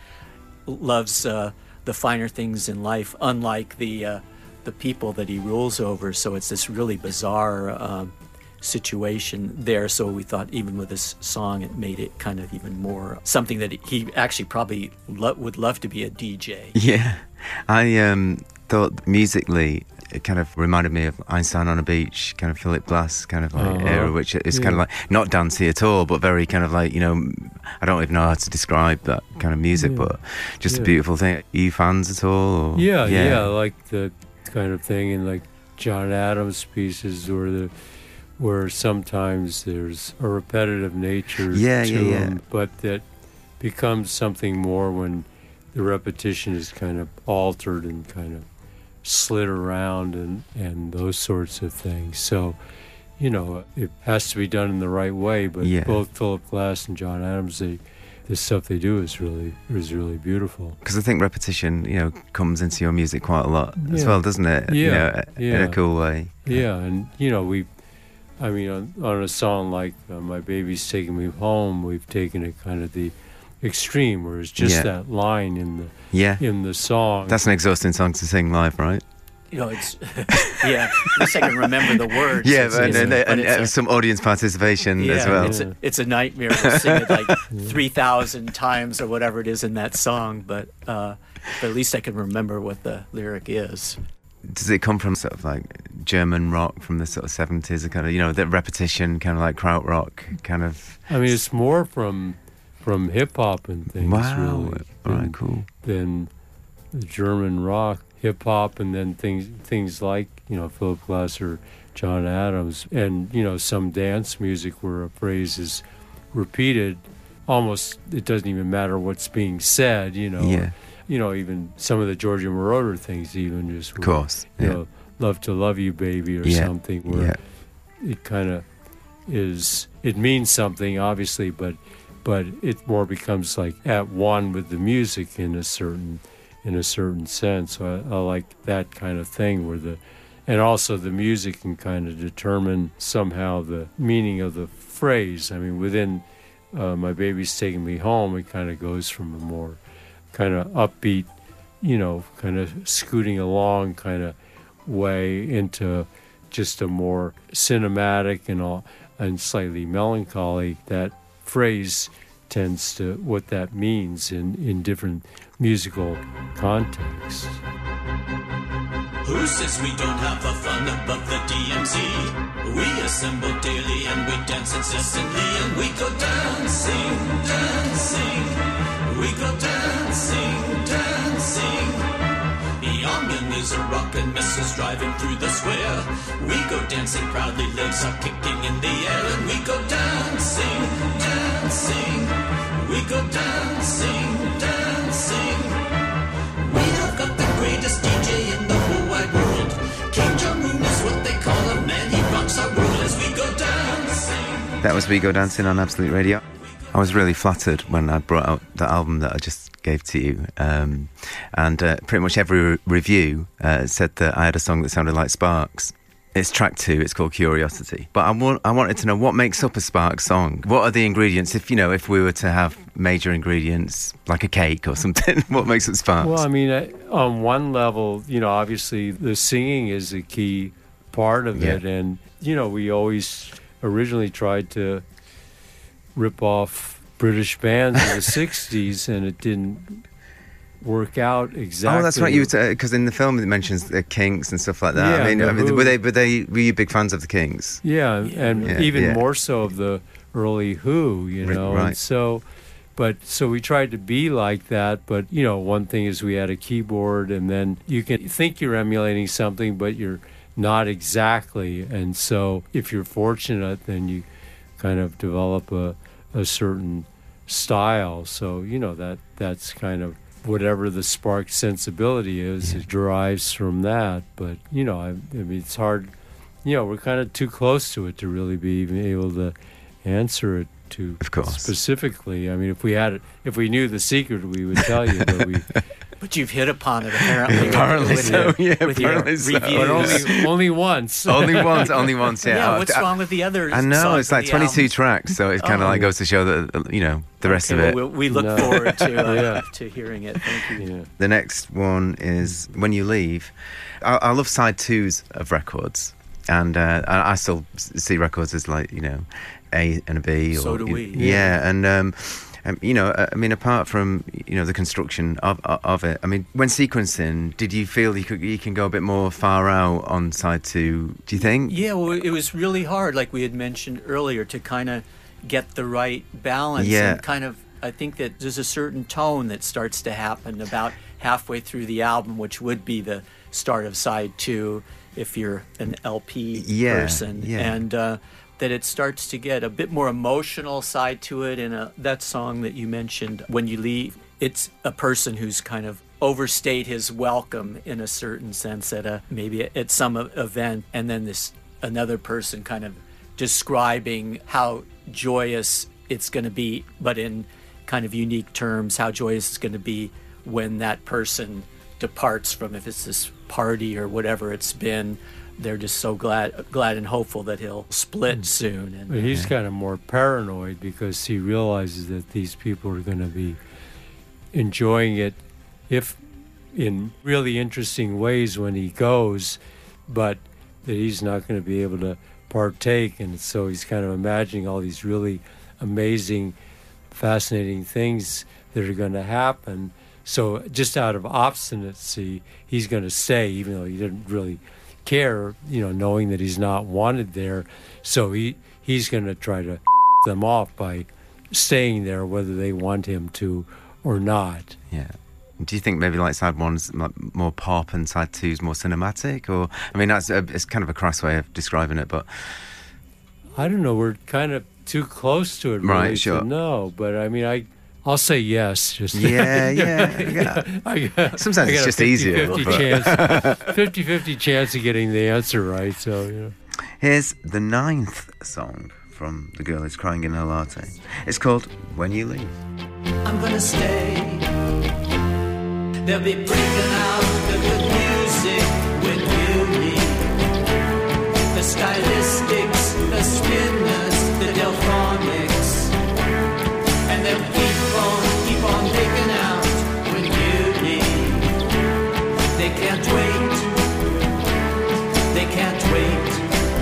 loves uh, the finer things in life, unlike the uh, the people that he rules over. So it's this really bizarre um, situation there. So we thought even with this song, it made it kind of even more something that he actually probably lo- would love to be a D J. Yeah, I um, thought musically it kind of reminded me of Einstein on a Beach, kind of Philip Glass kind of like uh-huh. era, which is yeah. kind of like not dancey at all, but very kind of like, you know, I don't even know how to describe that kind of music, yeah. but just yeah. a beautiful thing. Are you fans at all? Or? Yeah, yeah, yeah, like the kind of thing in like John Adams pieces, or the where sometimes there's a repetitive nature yeah, to yeah, yeah. them, but that becomes something more when the repetition is kind of altered and kind of slid around and, and those sorts of things. So, you know, it has to be done in the right way, but yeah. both Philip Glass and John Adams, they, the stuff they do is really is really beautiful. Because I think repetition, you know, comes into your music quite a lot yeah. as well, doesn't it? Yeah, you know, yeah. in a cool way. Yeah, and, you know, we, I mean, on, on a song like uh, My Baby's Taking Me Home, we've taken it kind of the extreme, where it's just yeah. that line in the yeah. in the song. That's an exhausting song to sing live, right? You know, it's yeah. At least I can remember the words. Yeah, it's, but, it's, and, and, and a, some audience participation yeah, as well. It's a, it's a nightmare to sing it like three thousand times or whatever it is in that song, but uh, but at least I can remember what the lyric is. Does it come from sort of like German rock from the sort of seventies, or kind of, you know, that repetition, kind of like krautrock, kind of? I mean, it's more from from hip hop and things. Wow, really, all right, than, cool. Than the German rock, hip hop, and then things things like, you know, Philip Glass or John Adams, and, you know, some dance music where a phrase is repeated. Almost, it doesn't even matter what's being said. You know. Yeah. You know, even some of the Giorgio Moroder things, even just, of course, you yeah. know, Love to Love You, Baby, or yeah. something, where yeah. it kind of is, it means something, obviously, but but it more becomes like at one with the music in a certain in a certain sense. So I, I like that kind of thing, where the, and also the music can kind of determine somehow the meaning of the phrase. I mean, within uh, My Baby's Taking Me Home, it kind of goes from a more kind of upbeat, you know, kind of scooting along kind of way into just a more cinematic and all, and slightly melancholy. That phrase tends to, what that means in, in different musical contexts. Who says we don't have a fun above the D M Z? We assemble daily and we dance incessantly, and we go dancing, dancing. We go dancing, dancing. The onion is a rockin' missiles driving through the square. We go dancing proudly, legs are kicking in the air, and we go dancing, dancing. We go dancing, dancing. We have got the greatest D J in the whole wide world. Kim Jong-un is what they call a man. He rocks our world as we go dancing. That was We Go Dancing on Absolute Radio. I was really flattered when I brought out the album that I just gave to you, um, and uh, pretty much every re- review uh, said that I had a song that sounded like Sparks. It's track two, it's called Curiosity. But I, want, I wanted to know, what makes up a Sparks song? What are the ingredients? If, you know, if we were to have major ingredients, like a cake or something, what makes up Sparks? Well, I mean, uh, on one level, you know, obviously the singing is a key part of yeah. it, and, you know, we always originally tried to rip off British bands in the sixties, and it didn't work out exactly. Oh, that's right. You because in the film it mentions the Kinks and stuff like that. Yeah, I mean, the I mean Who. were they? Were they? Were you big fans of the Kinks? Yeah, and Yeah, even yeah. more so of the early Who. You know, Right. and so. But so we tried to be like that. But you know, one thing is we had a keyboard, and then you can think you're emulating something, but you're not exactly. And so, if you're fortunate, then you kind of develop a a certain style. So, you know, that that's kind of whatever the Spark sensibility is, Yeah. it derives from that. But, you know, I, I mean, it's hard you know, we're kind of too close to it to really be even able to answer it to Of course. specifically. I mean, if we had it, if we knew the secret, we would tell you. But we, But you've hit upon it apparently. Apparently with, so, with your, yeah, with your apparently so. reviews. but only only once. only once, only once. Yeah. yeah, Oh, what's I- wrong with the other I know songs it's on like the twenty-two album? tracks, so it kind of Oh. like goes to show that uh, you know the rest Okay, of it. well, we, we look No. forward to uh, Yeah. to hearing it. Thank you. Yeah. The next one is When You Leave. I, I love side twos of records, and uh, I I still s- see records as like, you know, A and a B. So or, do you- we. Yeah, and um, um, you know, uh, I mean, apart from you know the construction of of of it, I mean, when sequencing, did you feel you could you can go a bit more far out on side two? Do you think? Yeah, well, it was really hard, like we had mentioned earlier, to kind of get the right balance. Yeah. And kind of, I think that there's a certain tone that starts to happen about halfway through the album, which would be the start of side two if you're an L P Yeah, person. yeah. And uh, that it starts to get a bit more emotional side to it. And uh, that song that you mentioned, When You Leave, it's a person who's kind of overstayed his welcome in a certain sense at a maybe at some e- event, and then this another person kind of describing how joyous it's going to be, but in kind of unique terms, how joyous it's going to be when that person departs from, if it's this party or whatever it's been. They're just so glad glad and hopeful that he'll split soon. And But he's kind of more paranoid because he realizes that these people are going to be enjoying it, if in really interesting ways when he goes, but that he's not going to be able to partake. And so he's kind of imagining all these really amazing, fascinating things that are going to happen. So just out of obstinacy, he's going to stay, even though he didn't really care, you know, knowing that he's not wanted there. So he he's going to try to them off by staying there, whether they want him to or not. Yeah. Do you think maybe like side one's like more pop and side two's more cinematic? Or I mean, that's a, it's kind of a crass way of describing it, but I don't know. We're kind of too close to it, really, Right, sure. to know. But I mean, I I'll say yes. Just yeah, yeah, yeah. I got, Sometimes I it's got just a easier, fifty but- chance, fifty-fifty chance of getting the answer right. So you know. Here's the ninth song from The Girl Who's Crying in Her Latte. It's called When You Leave. I'm gonna stay. They'll be breaking out the good music when you leave. The stylistics, the spinners, the Delphonics, and they'll keep on, keep on taking out when you leave. They can't wait. They can't wait.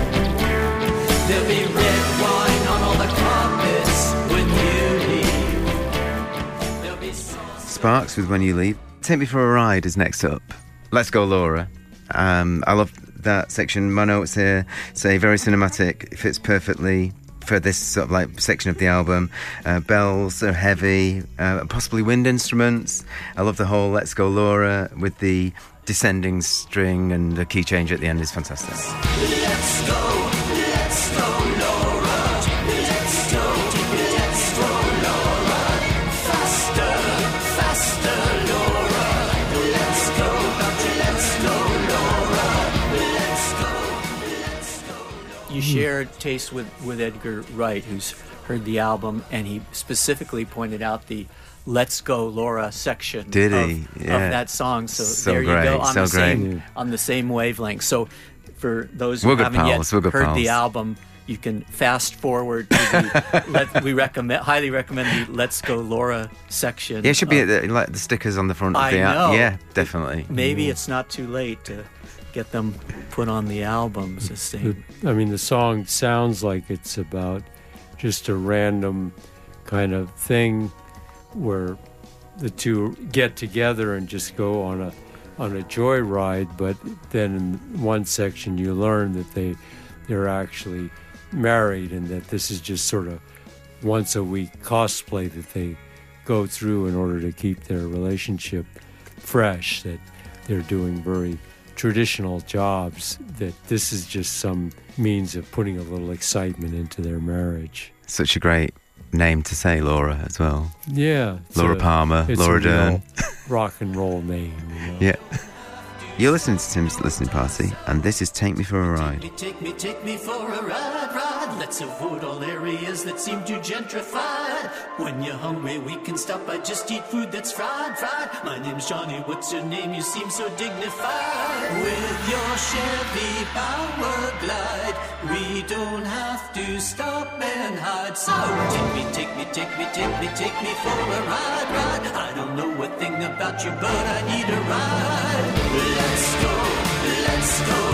There'll be red wine on all the carpets when you leave. There'll be sauce. Sparks with When You Leave. Take Me for a Ride is next up. Let's Go Laura. Um, I love that section. My notes here say very cinematic, fits perfectly for this sort of like section of the album. Uh, bells are heavy, uh, possibly wind instruments. I love the whole Let's Go Laura with the descending string, and the key change at the end is fantastic. Let's go, let's go, Laura. Let's go, let's go, Laura. Faster, faster, Laura. Let's go, let's go, Laura. Let's go, let's go. you shared taste with, with Edgar Wright, who's heard the album, and he specifically pointed out the Let's Go Laura section Did of, he? Yeah. of that song. So, So there you great, go, on so the same great. on the same wavelength. So for those who We're good haven't pals, we're yet good heard pals. the album, you can fast forward to the let, we recommend highly recommend the Let's Go Laura section. Yeah, it should be of- the, like the stickers on the front of I the album. know. Yeah, definitely. maybe it's not too late to get them put on the albums. As they, The- I mean, the song sounds like it's about just a random kind of thing where the two get together and just go on a on a joyride. But then in one section, you learn that they they're actually married, and that this is just sort of once a week cosplay that they go through in order to keep their relationship fresh. That they're doing very traditional jobs, that this is just some means of putting a little excitement into their marriage. Such a great name to say, Laura, as well. Yeah. it's Laura a- Palmer, it's Laura a real Dern. rock and roll name, you know. Yeah. Do You're listening to Tim's Listening Party, and this is Take Me For A Ride. Take me, take me for a ride, ride. Let's avoid all areas that seem too gentrified. When you're hungry, we can stop by just eat food that's fried, fried. My name's Johnny, what's your name? You seem so dignified. With your Chevy Power Glide, we don't have to stop and hide. So take me, take me, take me, take me, take me for a ride, ride. I don't know a thing about you, but I need a ride. Let's go, let's go,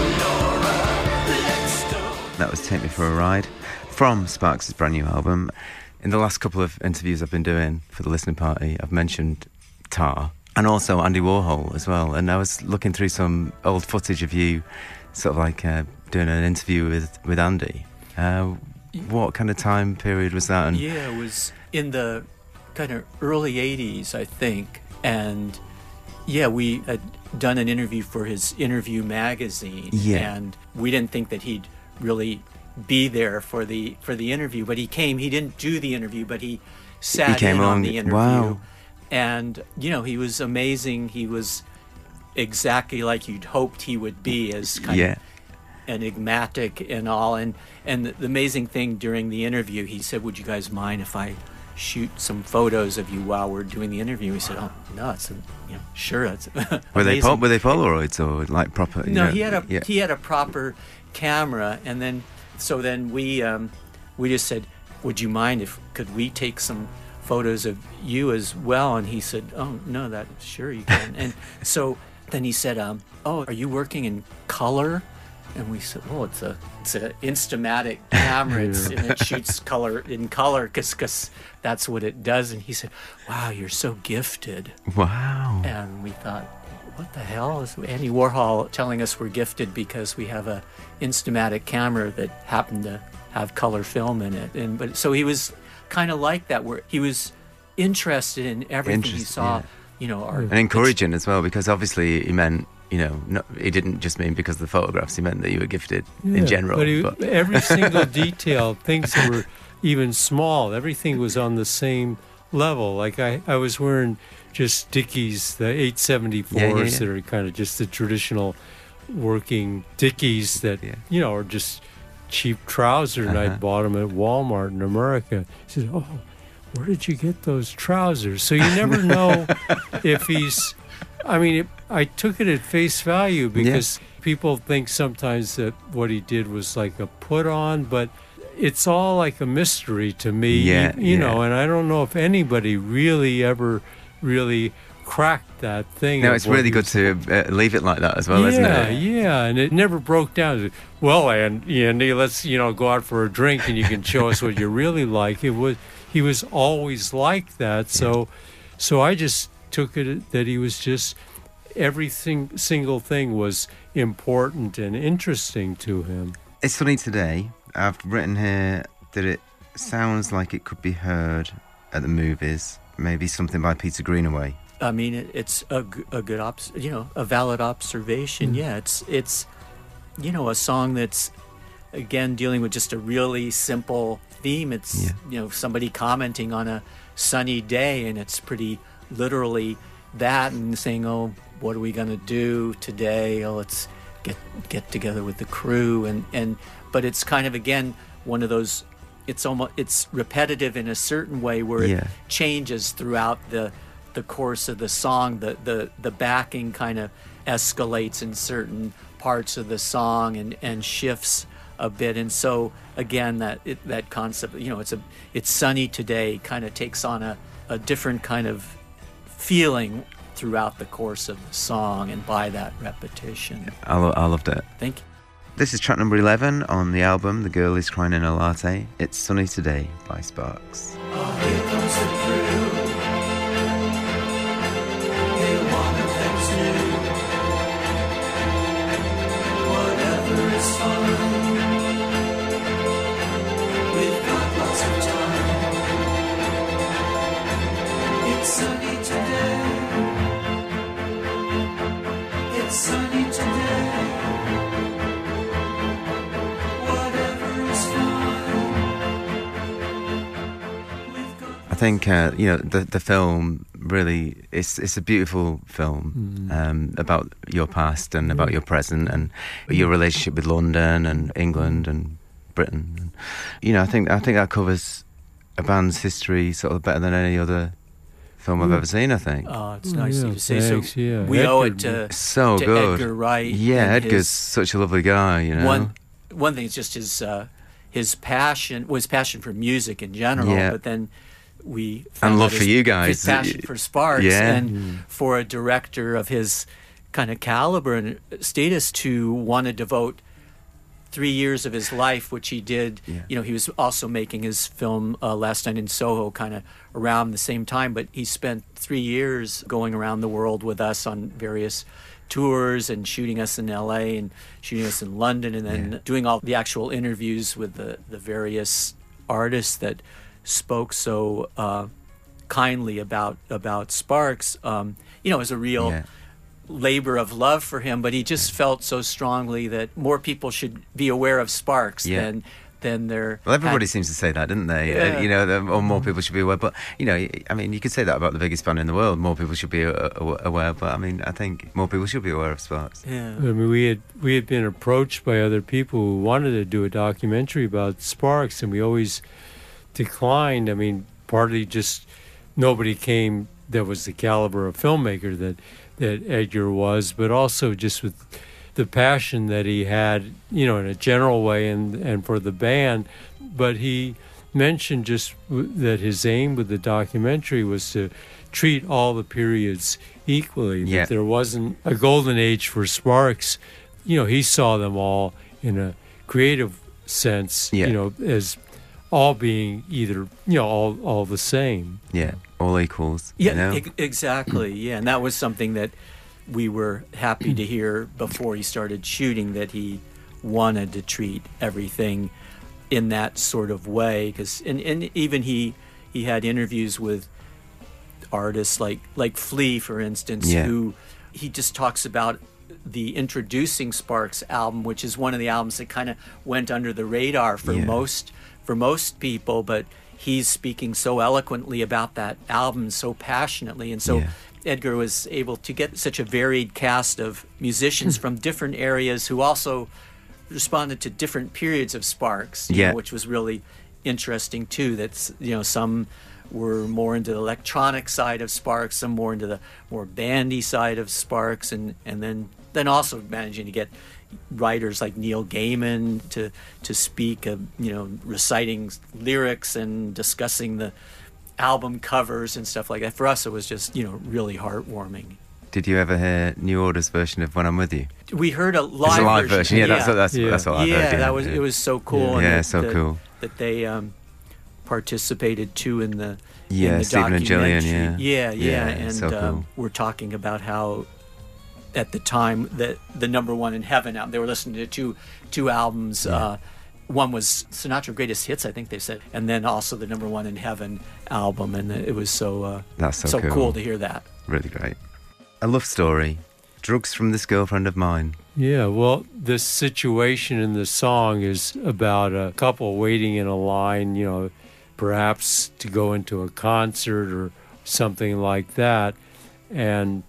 Laura, let's go. That was Take Me For A Ride from Sparks' brand new album. In the last couple of interviews I've been doing for the listening party, I've mentioned Tar and also Andy Warhol as well. And I was looking through some old footage of you sort of like uh, doing an interview with, with Andy. Uh, what kind of time period was that? And yeah, it was in the kind of early eighties, I think. And yeah, we had done an interview for his Interview magazine, yeah. and we didn't think that he'd really be there for the for the interview. But he came. He didn't do the interview, but he sat he came in on, on the interview. Wow. And you know, he was amazing. He was exactly like you'd hoped he would be, as kind yeah. of enigmatic and all. And and the amazing thing during the interview, he said, "Would you guys mind if I shoot some photos of you while we're doing the interview?" We said, "Oh no, it's a, you know, sure." It's were they pol- were they Polaroids or like proper? No, you know, he had a yeah. he had a proper camera, and then so then we um, we just said, "Would you mind if could we take some photos of you as well?" And he said, "Oh no, that sure you can." And so then he said, um, "Oh, are you working in color?" And we said, "Well, it's a it's an Instamatic camera, it's, and it shoots color in color because that's what it does." And he said, "Wow, you're so gifted." Wow. And we thought, what the hell is Andy Warhol telling us we're gifted because we have a Instamatic camera that happened to have color film in it? And but so he was kind of like that, where he was interested in everything he saw, yeah. you know, our, and encouraging as well, because obviously he meant. You know, no, he didn't just mean because of the photographs. He meant that you were gifted yeah, in general. But, he, but every single detail, things that were even small, everything was on the same level. Like I, I was wearing just Dickies, the eight seventy-fours yeah, yeah, yeah. that are kind of just the traditional working Dickies that, yeah. you know, are just cheap trousers. Uh-huh. And I bought them at Walmart in America. He said, "Oh, where did you get those trousers?" So you never know if he's... I mean, it, I took it at face value because yeah. people think sometimes that what he did was like a put on, but it's all like a mystery to me, yeah, you, you yeah. know, and I don't know if anybody really ever really cracked that thing. No, it's really good to uh, leave it like that as well, yeah, isn't it? Yeah, yeah, and it never broke down. Well, and Andy, let's, you know, go out for a drink and you can show us what you're really like. It was, he was always like that, so, yeah. so I just took it that he was just everything single thing was important and interesting to him. It's Sunny Today. I've written here that it sounds like it could be heard at the movies, maybe something by Peter Greenaway. I mean, it, it's a, a good obs- you know a valid observation. Mm-hmm. Yeah, it's it's you know a song that's again dealing with just a really simple theme. It's yeah. you know somebody commenting on a sunny day, and it's pretty literally that, and saying, "Oh, what are we going to do today? Oh, let's get get together with the crew." And, and but it's kind of again one of those. It's almost it's repetitive in a certain way where yeah. it changes throughout the the course of the song. The the the backing kind of escalates in certain parts of the song and, and shifts a bit. And so again, that it, that concept, you know, it's a it's sunny today kind of takes on a, a different kind of feeling throughout the course of the song and by that repetition. I, lo- I loved it. Thank you. This is track number eleven on the album The Girl Is Crying in a Latte. It's Sunny Today by Sparks. Oh, here comes the crew. They want things new. Whatever is fine. We've got lots of time. It's sunny today. It's sunny today. Whatever is fine. We've got I think uh, you know the the film really, it's it's a beautiful film um, about your past and about your present and your relationship with London and England and Britain. And, you know, I think I think that covers a band's history sort of better than any other film I've ever seen, I think. Oh, it's nice yeah, of you to say. thanks, So yeah. we Edgar, owe it to, so to good. Edgar Wright. Yeah, and Edgar's his- such a lovely guy, you know. One one thing is just his uh, his passion, well, his passion for music in general, Yeah. but then we found And love out for his, you guys. his passion for Sparks, Yeah. and for a director of his kind of caliber and status to want to devote three years of his life, which he did. Yeah. You know, he was also making his film uh, Last Night in Soho kind of around the same time, but he spent three years going around the world with us on various tours and shooting us in L A and shooting us in London, and then Yeah. doing all the actual interviews with the, the various artists that spoke so uh, kindly about about Sparks. Um, you know, it was a real Yeah. labor of love for him, but he just felt so strongly that more people should be aware of Sparks Yeah. than than their. Well, everybody seems to say that, didn't they? Yeah. Uh, you know, that- or more people should be aware. But, you know, I mean, you could say that about the biggest band in the world. More people should be uh, aw- aware. But, I mean, I think more people should be aware of Sparks. Yeah. I mean, we had we had been approached by other people who wanted to do a documentary about Sparks, and we always declined. I mean, partly just nobody came that was the caliber of filmmaker that that Edgar was, but also just with the passion that he had, you know, in a general way, and and for the band. But he mentioned just w- that his aim with the documentary was to treat all the periods equally. Yeah. That there wasn't a golden age for Sparks. You know, he saw them all in a creative sense. Yeah. You know, as all being either, you know, all all the same. Yeah, all equals. Yeah, you know? ex- exactly. Yeah, and that was something that we were happy to hear before he started shooting, that he wanted to treat everything in that sort of way. Because and, and even he he had interviews with artists like like Flea, for instance, Yeah. who he just talks about the Introducing Sparks album, which is one of the albums that kind of went under the radar for Yeah. most for most people, but he's speaking so eloquently about that album, so passionately, and so Yeah. Edgar was able to get such a varied cast of musicians from different areas who also responded to different periods of Sparks, you Yeah. know, which was really interesting too. That's, you know, some were more into the electronic side of Sparks, some more into the more bandy side of Sparks, and and then then also managing to get writers like Neil Gaiman to to speak, uh, you know, reciting lyrics and discussing the album covers and stuff like that. For us, it was just, you know, really heartwarming. Did you ever hear New Order's version of When I'm With You? We heard a live, It's a live version. Yeah, that's that's Yeah. that's what I've yeah, heard. Yeah, that was yeah. it was so cool. Yeah. and Yeah, that- so that- cool. that they um, participated too in the Yeah, in the Stephen and Gillian, documentary. yeah. yeah, yeah, Yeah, and so cool. um, we're talking about how at the time that the number one in heaven album, they were listening to two two albums. Uh, one was Sinatra Greatest Hits, I think they said, and then also the number one in heaven album, and it was so uh, That's so cool. cool to hear that. Really great. A love story. Drugs from this girlfriend of mine. Yeah, well, the situation in the song is about a couple waiting in a line, you know, perhaps to go into a concert or something like that. And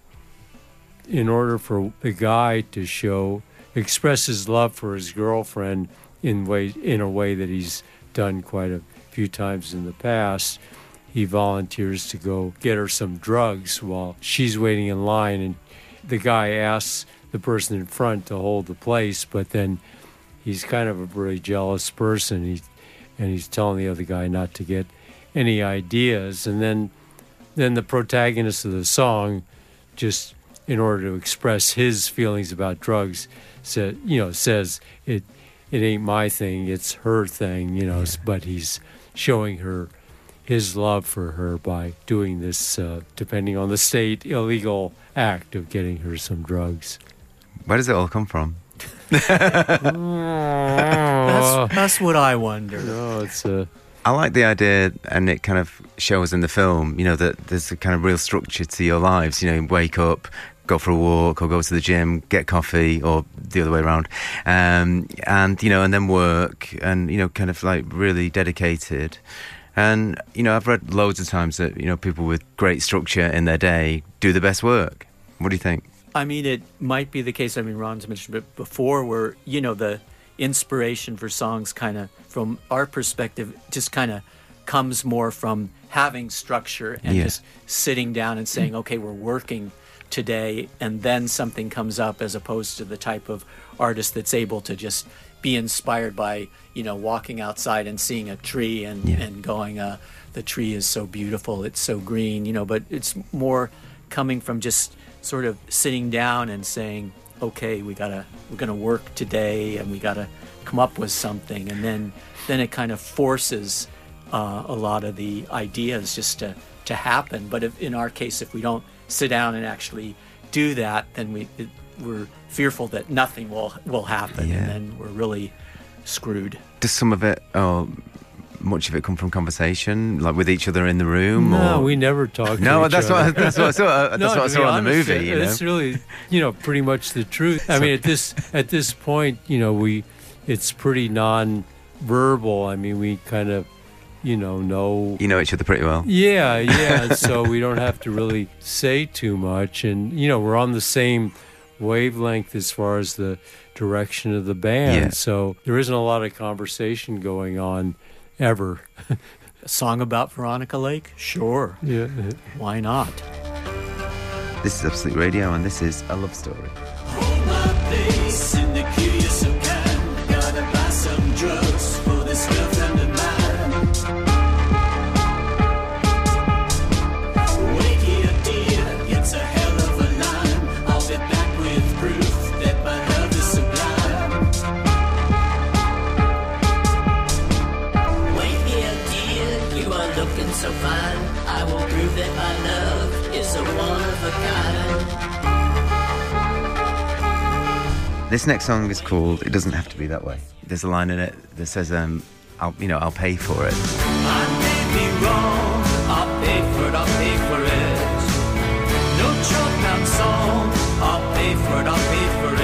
in order for the guy to show, express his love for his girlfriend in way in a way that he's done quite a few times in the past, he volunteers to go get her some drugs while she's waiting in line, and the guy asks the person in front to hold the place, but then he's kind of a really jealous person. He, and he's telling the other guy not to get any ideas. And then, then the protagonist of the song, just in order to express his feelings about drugs, said, you know, says it, it ain't my thing, it's her thing, you know. Yeah. But he's showing her his love for her by doing this, uh, depending on the state, illegal act of getting her some drugs. Where does it all come from? That's, that's what I wonder. No, it's a. I like the idea, and it kind of shows in the film, you know, that there's a kind of real structure to your lives. You know, wake up, go for a walk, or go to the gym, get coffee, or the other way around. Um, and, you know, and then work, and, you know, kind of like really dedicated. And, you know, I've read loads of times that, you know, people with great structure in their day do the best work. What do you think? I mean, it might be the case. I mean, Ron's mentioned it before, where, you know, the inspiration for songs kind of, from our perspective, just kind of comes more from having structure and Yeah. just sitting down and saying, okay, we're working today, and then something comes up, as opposed to the type of artist that's able to just be inspired by, you know, walking outside and seeing a tree and, Yeah. and going, uh, the tree is so beautiful, it's so green, you know, but it's more coming from just sort of sitting down and saying, okay, we gotta, we're gonna work today, and we gotta come up with something, and then then it kind of forces uh, a lot of the ideas just to, to happen. But if, in our case, if we don't sit down and actually do that, then we it, we're fearful that nothing will will happen, Yeah. and then we're really screwed. Does some of it, or much of it, come from conversation, like with each other in the room? No, or? we never talk. No, to each that's other. what that's what I saw. uh, That's No, what I to saw be on the honest, movie. You know, it's really, you know, pretty much the truth. I mean, at this at this point, you know, we it's pretty non-verbal. I mean, we kind of, you know, know. you know each other pretty well. Yeah, yeah. And so we don't have to really say too much, and you know, we're on the same wavelength as far as the direction of the band. Yeah. So there isn't a lot of conversation going on ever. A song about Veronica Lake? Sure. Yeah. Why not? This is Absolute Radio, and this is A Love Story. Hold my place in the queue, you're so kind. Gotta buy some drugs for this girlfriend of mine. Wait here, dear, it's a hell of a line. I'll be back with proof that my love is sublime. Wait here, dear, you are looking so fine. I will prove that my love is a one of a kind. This next song is called "It Doesn't Have to Be That Way." There's a line in it that says, um, "I'll, you know, I'll pay for it." I may be wrong, I'll pay for it, I'll pay for it. No choked out song, I'll pay for it, I'll pay for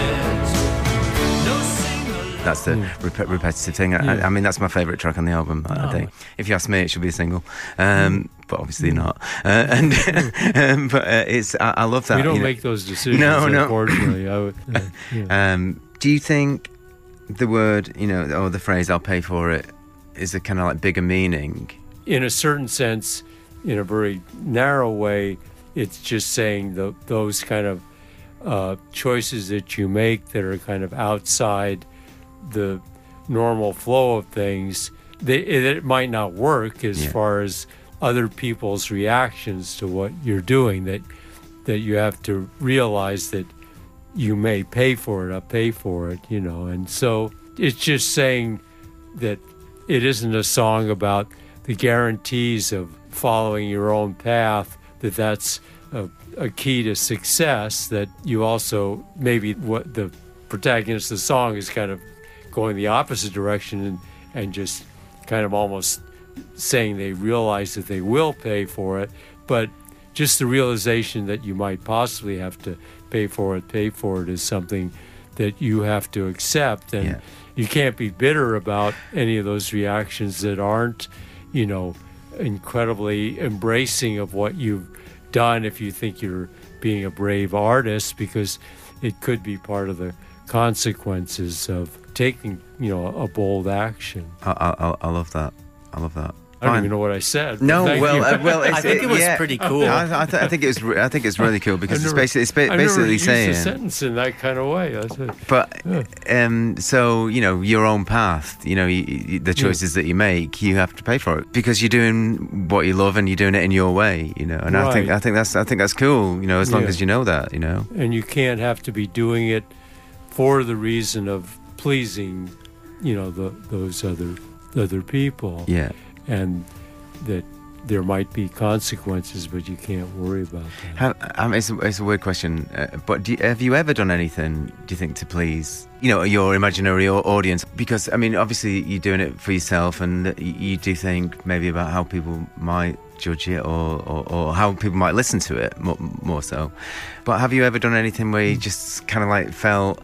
it. No single. That's the rep- repetitive thing. I, Yeah. I mean, that's my favourite track on the album. I Oh. think. If you ask me, it should be a single, um, but obviously not. Uh, and um, but uh, it's I, I love that. We don't you know. make those decisions, No, no. unfortunately. I would, uh, yeah. Um, do you think the word, you know, or the phrase "I'll pay for it" is a kind of like bigger meaning? In a certain sense, in a very narrow way, it's just saying the, those kind of uh, choices that you make that are kind of outside the normal flow of things. They, it, it might not work as Yeah. far as other people's reactions to what you're doing, that that you have to realize that you may pay for it, I'll pay for it, you know. And so it's just saying that it isn't a song about the guarantees of following your own path, that that's a, a key to success, that you also, maybe what the protagonist of the song is kind of going the opposite direction and, and just kind of almost saying they realize that they will pay for it, but just the realization that you might possibly have to pay for it, pay for it is something that you have to accept. And Yeah. you can't be bitter about any of those reactions that aren't, you know, incredibly embracing of what you've done if you think you're being a brave artist, because it could be part of the consequences of taking, you know, a bold action. I, I, I love that. I love that. I don't Fine. even know what I said. but No, thank well, you. uh, well, it's, I think it was yeah. pretty cool. I, I, th- I think it was. Re- I think it's really cool because I've it's never- basically, it's ba- I've never basically used saying. a sentence in that kind of way. That's it. But Yeah. um, so you know, your own path. You know, you, you, the choices that you make, you have to pay for it because you're doing what you love and you're doing it in your way. You know, and I think Right. I think that's I think that's cool. You know, as long Yeah. as you know that. You know. And you can't have to be doing it for the reason of pleasing, you know, the, those other other people. Yeah. And that there might be consequences, but you can't worry about that. Have, I mean, it's, a, it's a weird question, uh, but do you, have you ever done anything, do you think, to please, you know, your imaginary au- audience? Because, I mean, obviously you're doing it for yourself and you, you do think maybe about how people might judge it or, or, or how people might listen to it more, more so. But have you ever done anything where you just kind of like felt,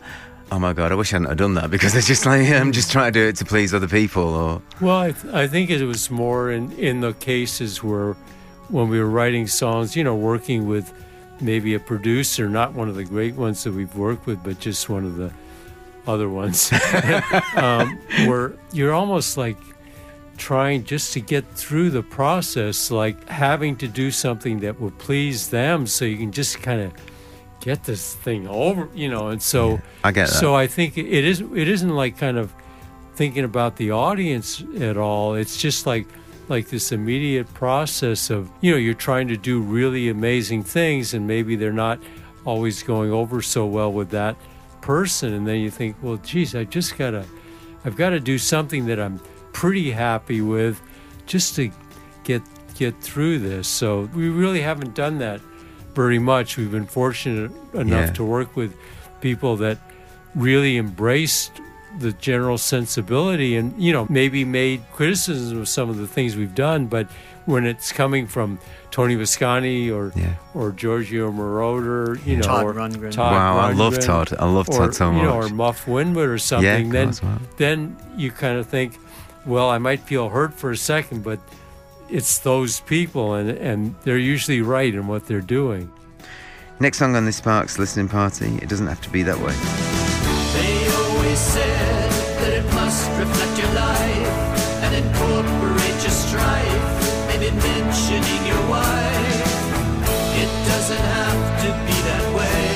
oh my God, I wish I hadn't have done that, because it's just like, I'm just trying to do it to please other people. Or Well, I, th- I think it was more in, in the cases where when we were writing songs, you know, working with maybe a producer, not one of the great ones that we've worked with, but just one of the other ones, um, where you're almost like trying just to get through the process, like having to do something that will please them so you can just kind of get this thing over, you know. And so yeah, I get that. So I think it is it isn't like kind of thinking about the audience at all. It's just like like this immediate process of, you know, you're trying to do really amazing things, and maybe they're not always going over so well with that person, and then you think, well, geez, I just gotta I've got to do something that I'm pretty happy with just to get get through this. So we really haven't done that very much. We've been fortunate enough Yeah. to work with people that really embraced the general sensibility and, you know, maybe made criticism of some of the things we've done, but when it's coming from Tony Visconti or Yeah. or Giorgio Moroder, you know, Todd or Rundgren. Todd Wow, I love Rundgren, Todd. I love or, Todd so you know, much. or Muff Winwood or something, Yeah, then as well. then you kind of think, well, I might feel hurt for a second, but it's those people, and and they're usually right in what they're doing. Next song on this Sparks listening party, It Doesn't Have to Be That Way. They always said that it must reflect your life and incorporate your strife, maybe mentioning your wife. It doesn't have to be that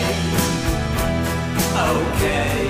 way. Okay.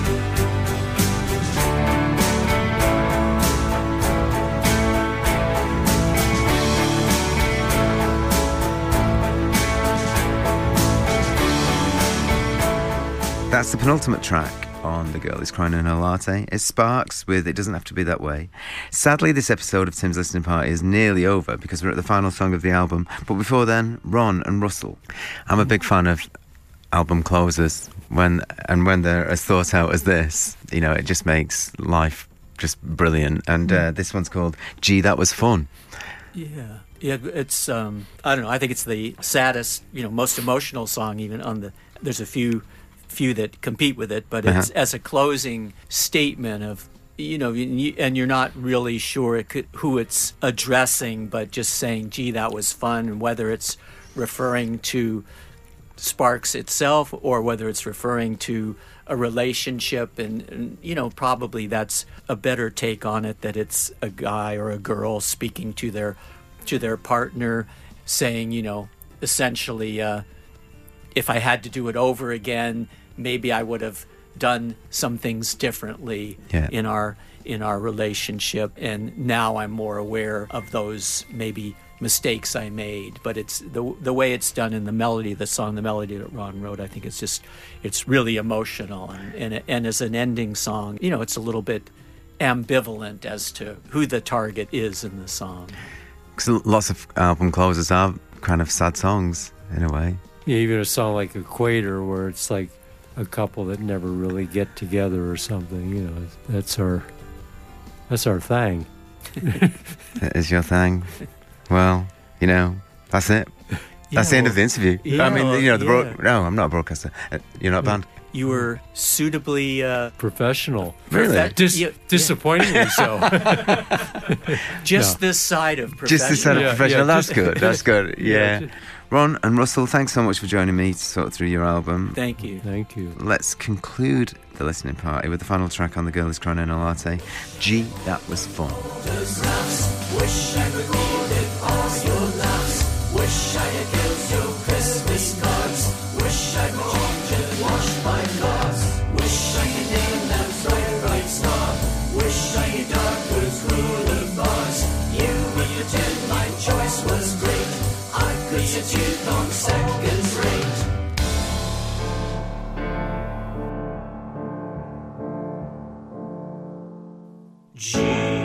That's the penultimate track on The Girl Is Crying in Her Latte. It's Sparks with It Doesn't Have to Be That Way. Sadly, this episode of Tim's Listening Party is nearly over because we're at the final song of the album. But before then, Ron and Russell. I'm a big fan of album closers, when and when they're as thought out as this. You know, it just makes life just brilliant. And uh, this one's called Gee, That Was Fun. Yeah. Yeah, it's, um, I don't know, I think it's the saddest, you know, most emotional song even on the, there's a few few that compete with it, but it's Uh-huh. as a closing statement of, you know, you, and you're not really sure it could, who it's addressing, but just saying, gee, that was fun, and whether it's referring to Sparks itself or whether it's referring to a relationship, and, and you know, probably that's a better take on it, that it's a guy or a girl speaking to their to their partner, saying, you know, essentially, uh, if I had to do it over again, maybe I would have done some things differently Yeah. in our in our relationship, and now I'm more aware of those maybe mistakes I made. But it's the the way it's done in the melody, the song, the melody that Ron wrote. I think it's just it's really emotional, and and, and as an ending song, you know, it's a little bit ambivalent as to who the target is in the song. Because lots of album closers are kind of sad songs in a way. Yeah, even a song like Equator, where it's like a couple that never really get together or something. You know, that's our that's our thing. That is your thing. Well, you know, that's it. That's the end of the interview. Yeah, I mean, you know, the yeah. broad, no, I'm not a broadcaster. Uh, You're not a band. You were suitably uh, Professional. Really? perfect- Dis- yeah, disappointingly so. just No. this side of professional. Just this side of Yeah, professional. yeah, That's just- good. That's good. Yeah, Yeah. just- Ron and Russell, thanks so much for joining me to sort through your album. Thank you. Thank you. Let's conclude the listening party with the final track on The Girl Is Crying in a Latte. Gee, that was fun. Wish I recorded all your laughs. Wish I had killed your Christmas cards. Wish I could and washed my cars. Wish I could name that bright, bright star. Wish I could dark with cruel bars. You were your tin, my choice was great. I could set you on second rate. Gee,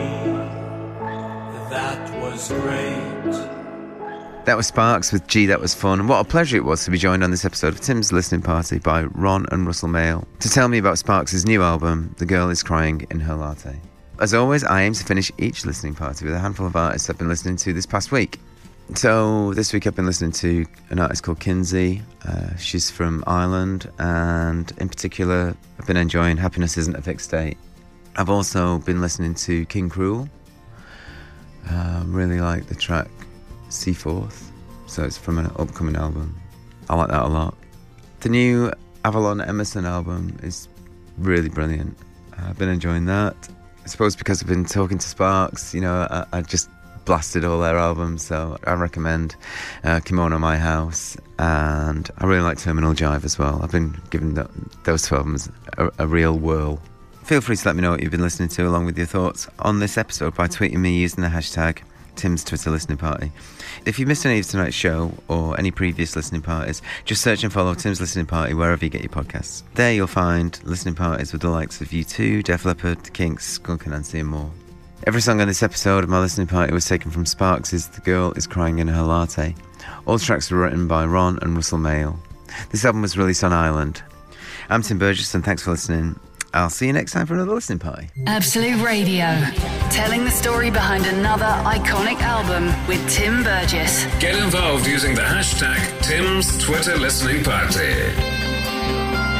that was great. That was Sparks with Gee, That Was Fun. And what a pleasure it was to be joined on this episode of Tim's Listening Party by Ron and Russell Mayle to tell me about Sparks' new album, The Girl Is Crying in Her Latte. As always, I aim to finish each listening party with a handful of artists I've been listening to this past week. So this week I've been listening to an artist called Kinsey. Uh, she's from Ireland, and in particular I've been enjoying Happiness Isn't a Fixed State. I've also been listening to King Cruel. Uh, really like the track Seaforth, so it's from an upcoming album. I like that a lot. The new Avalon Emerson album is really brilliant. I've been enjoying that. I suppose because I've been talking to Sparks, you know, I, I just blasted all their albums, so I recommend uh, Kimono My House, and I really like Terminal Jive as well. I've been giving the, those two albums a, a real whirl. Feel free to let me know what you've been listening to along with your thoughts on this episode by tweeting me using the hashtag Tim's Twitter Listening Party. If you missed any of tonight's show or any previous listening parties, just search and follow Tim's Listening Party wherever you get your podcasts. There you'll find listening parties with the likes of U two, Def Leppard, Kinks, Skunk Anansie and more. Every song on this episode of my listening party was taken from Sparks' The Girl Is Crying in Her Latte. All tracks were written by Ron and Russell Mayle. This album was released on Ireland. I'm Tim Burgess and thanks for listening. I'll see you next time for another listening party. Absolute Radio, telling the story behind another iconic album with Tim Burgess. Get involved using the hashtag Tim's Twitter Listening Party.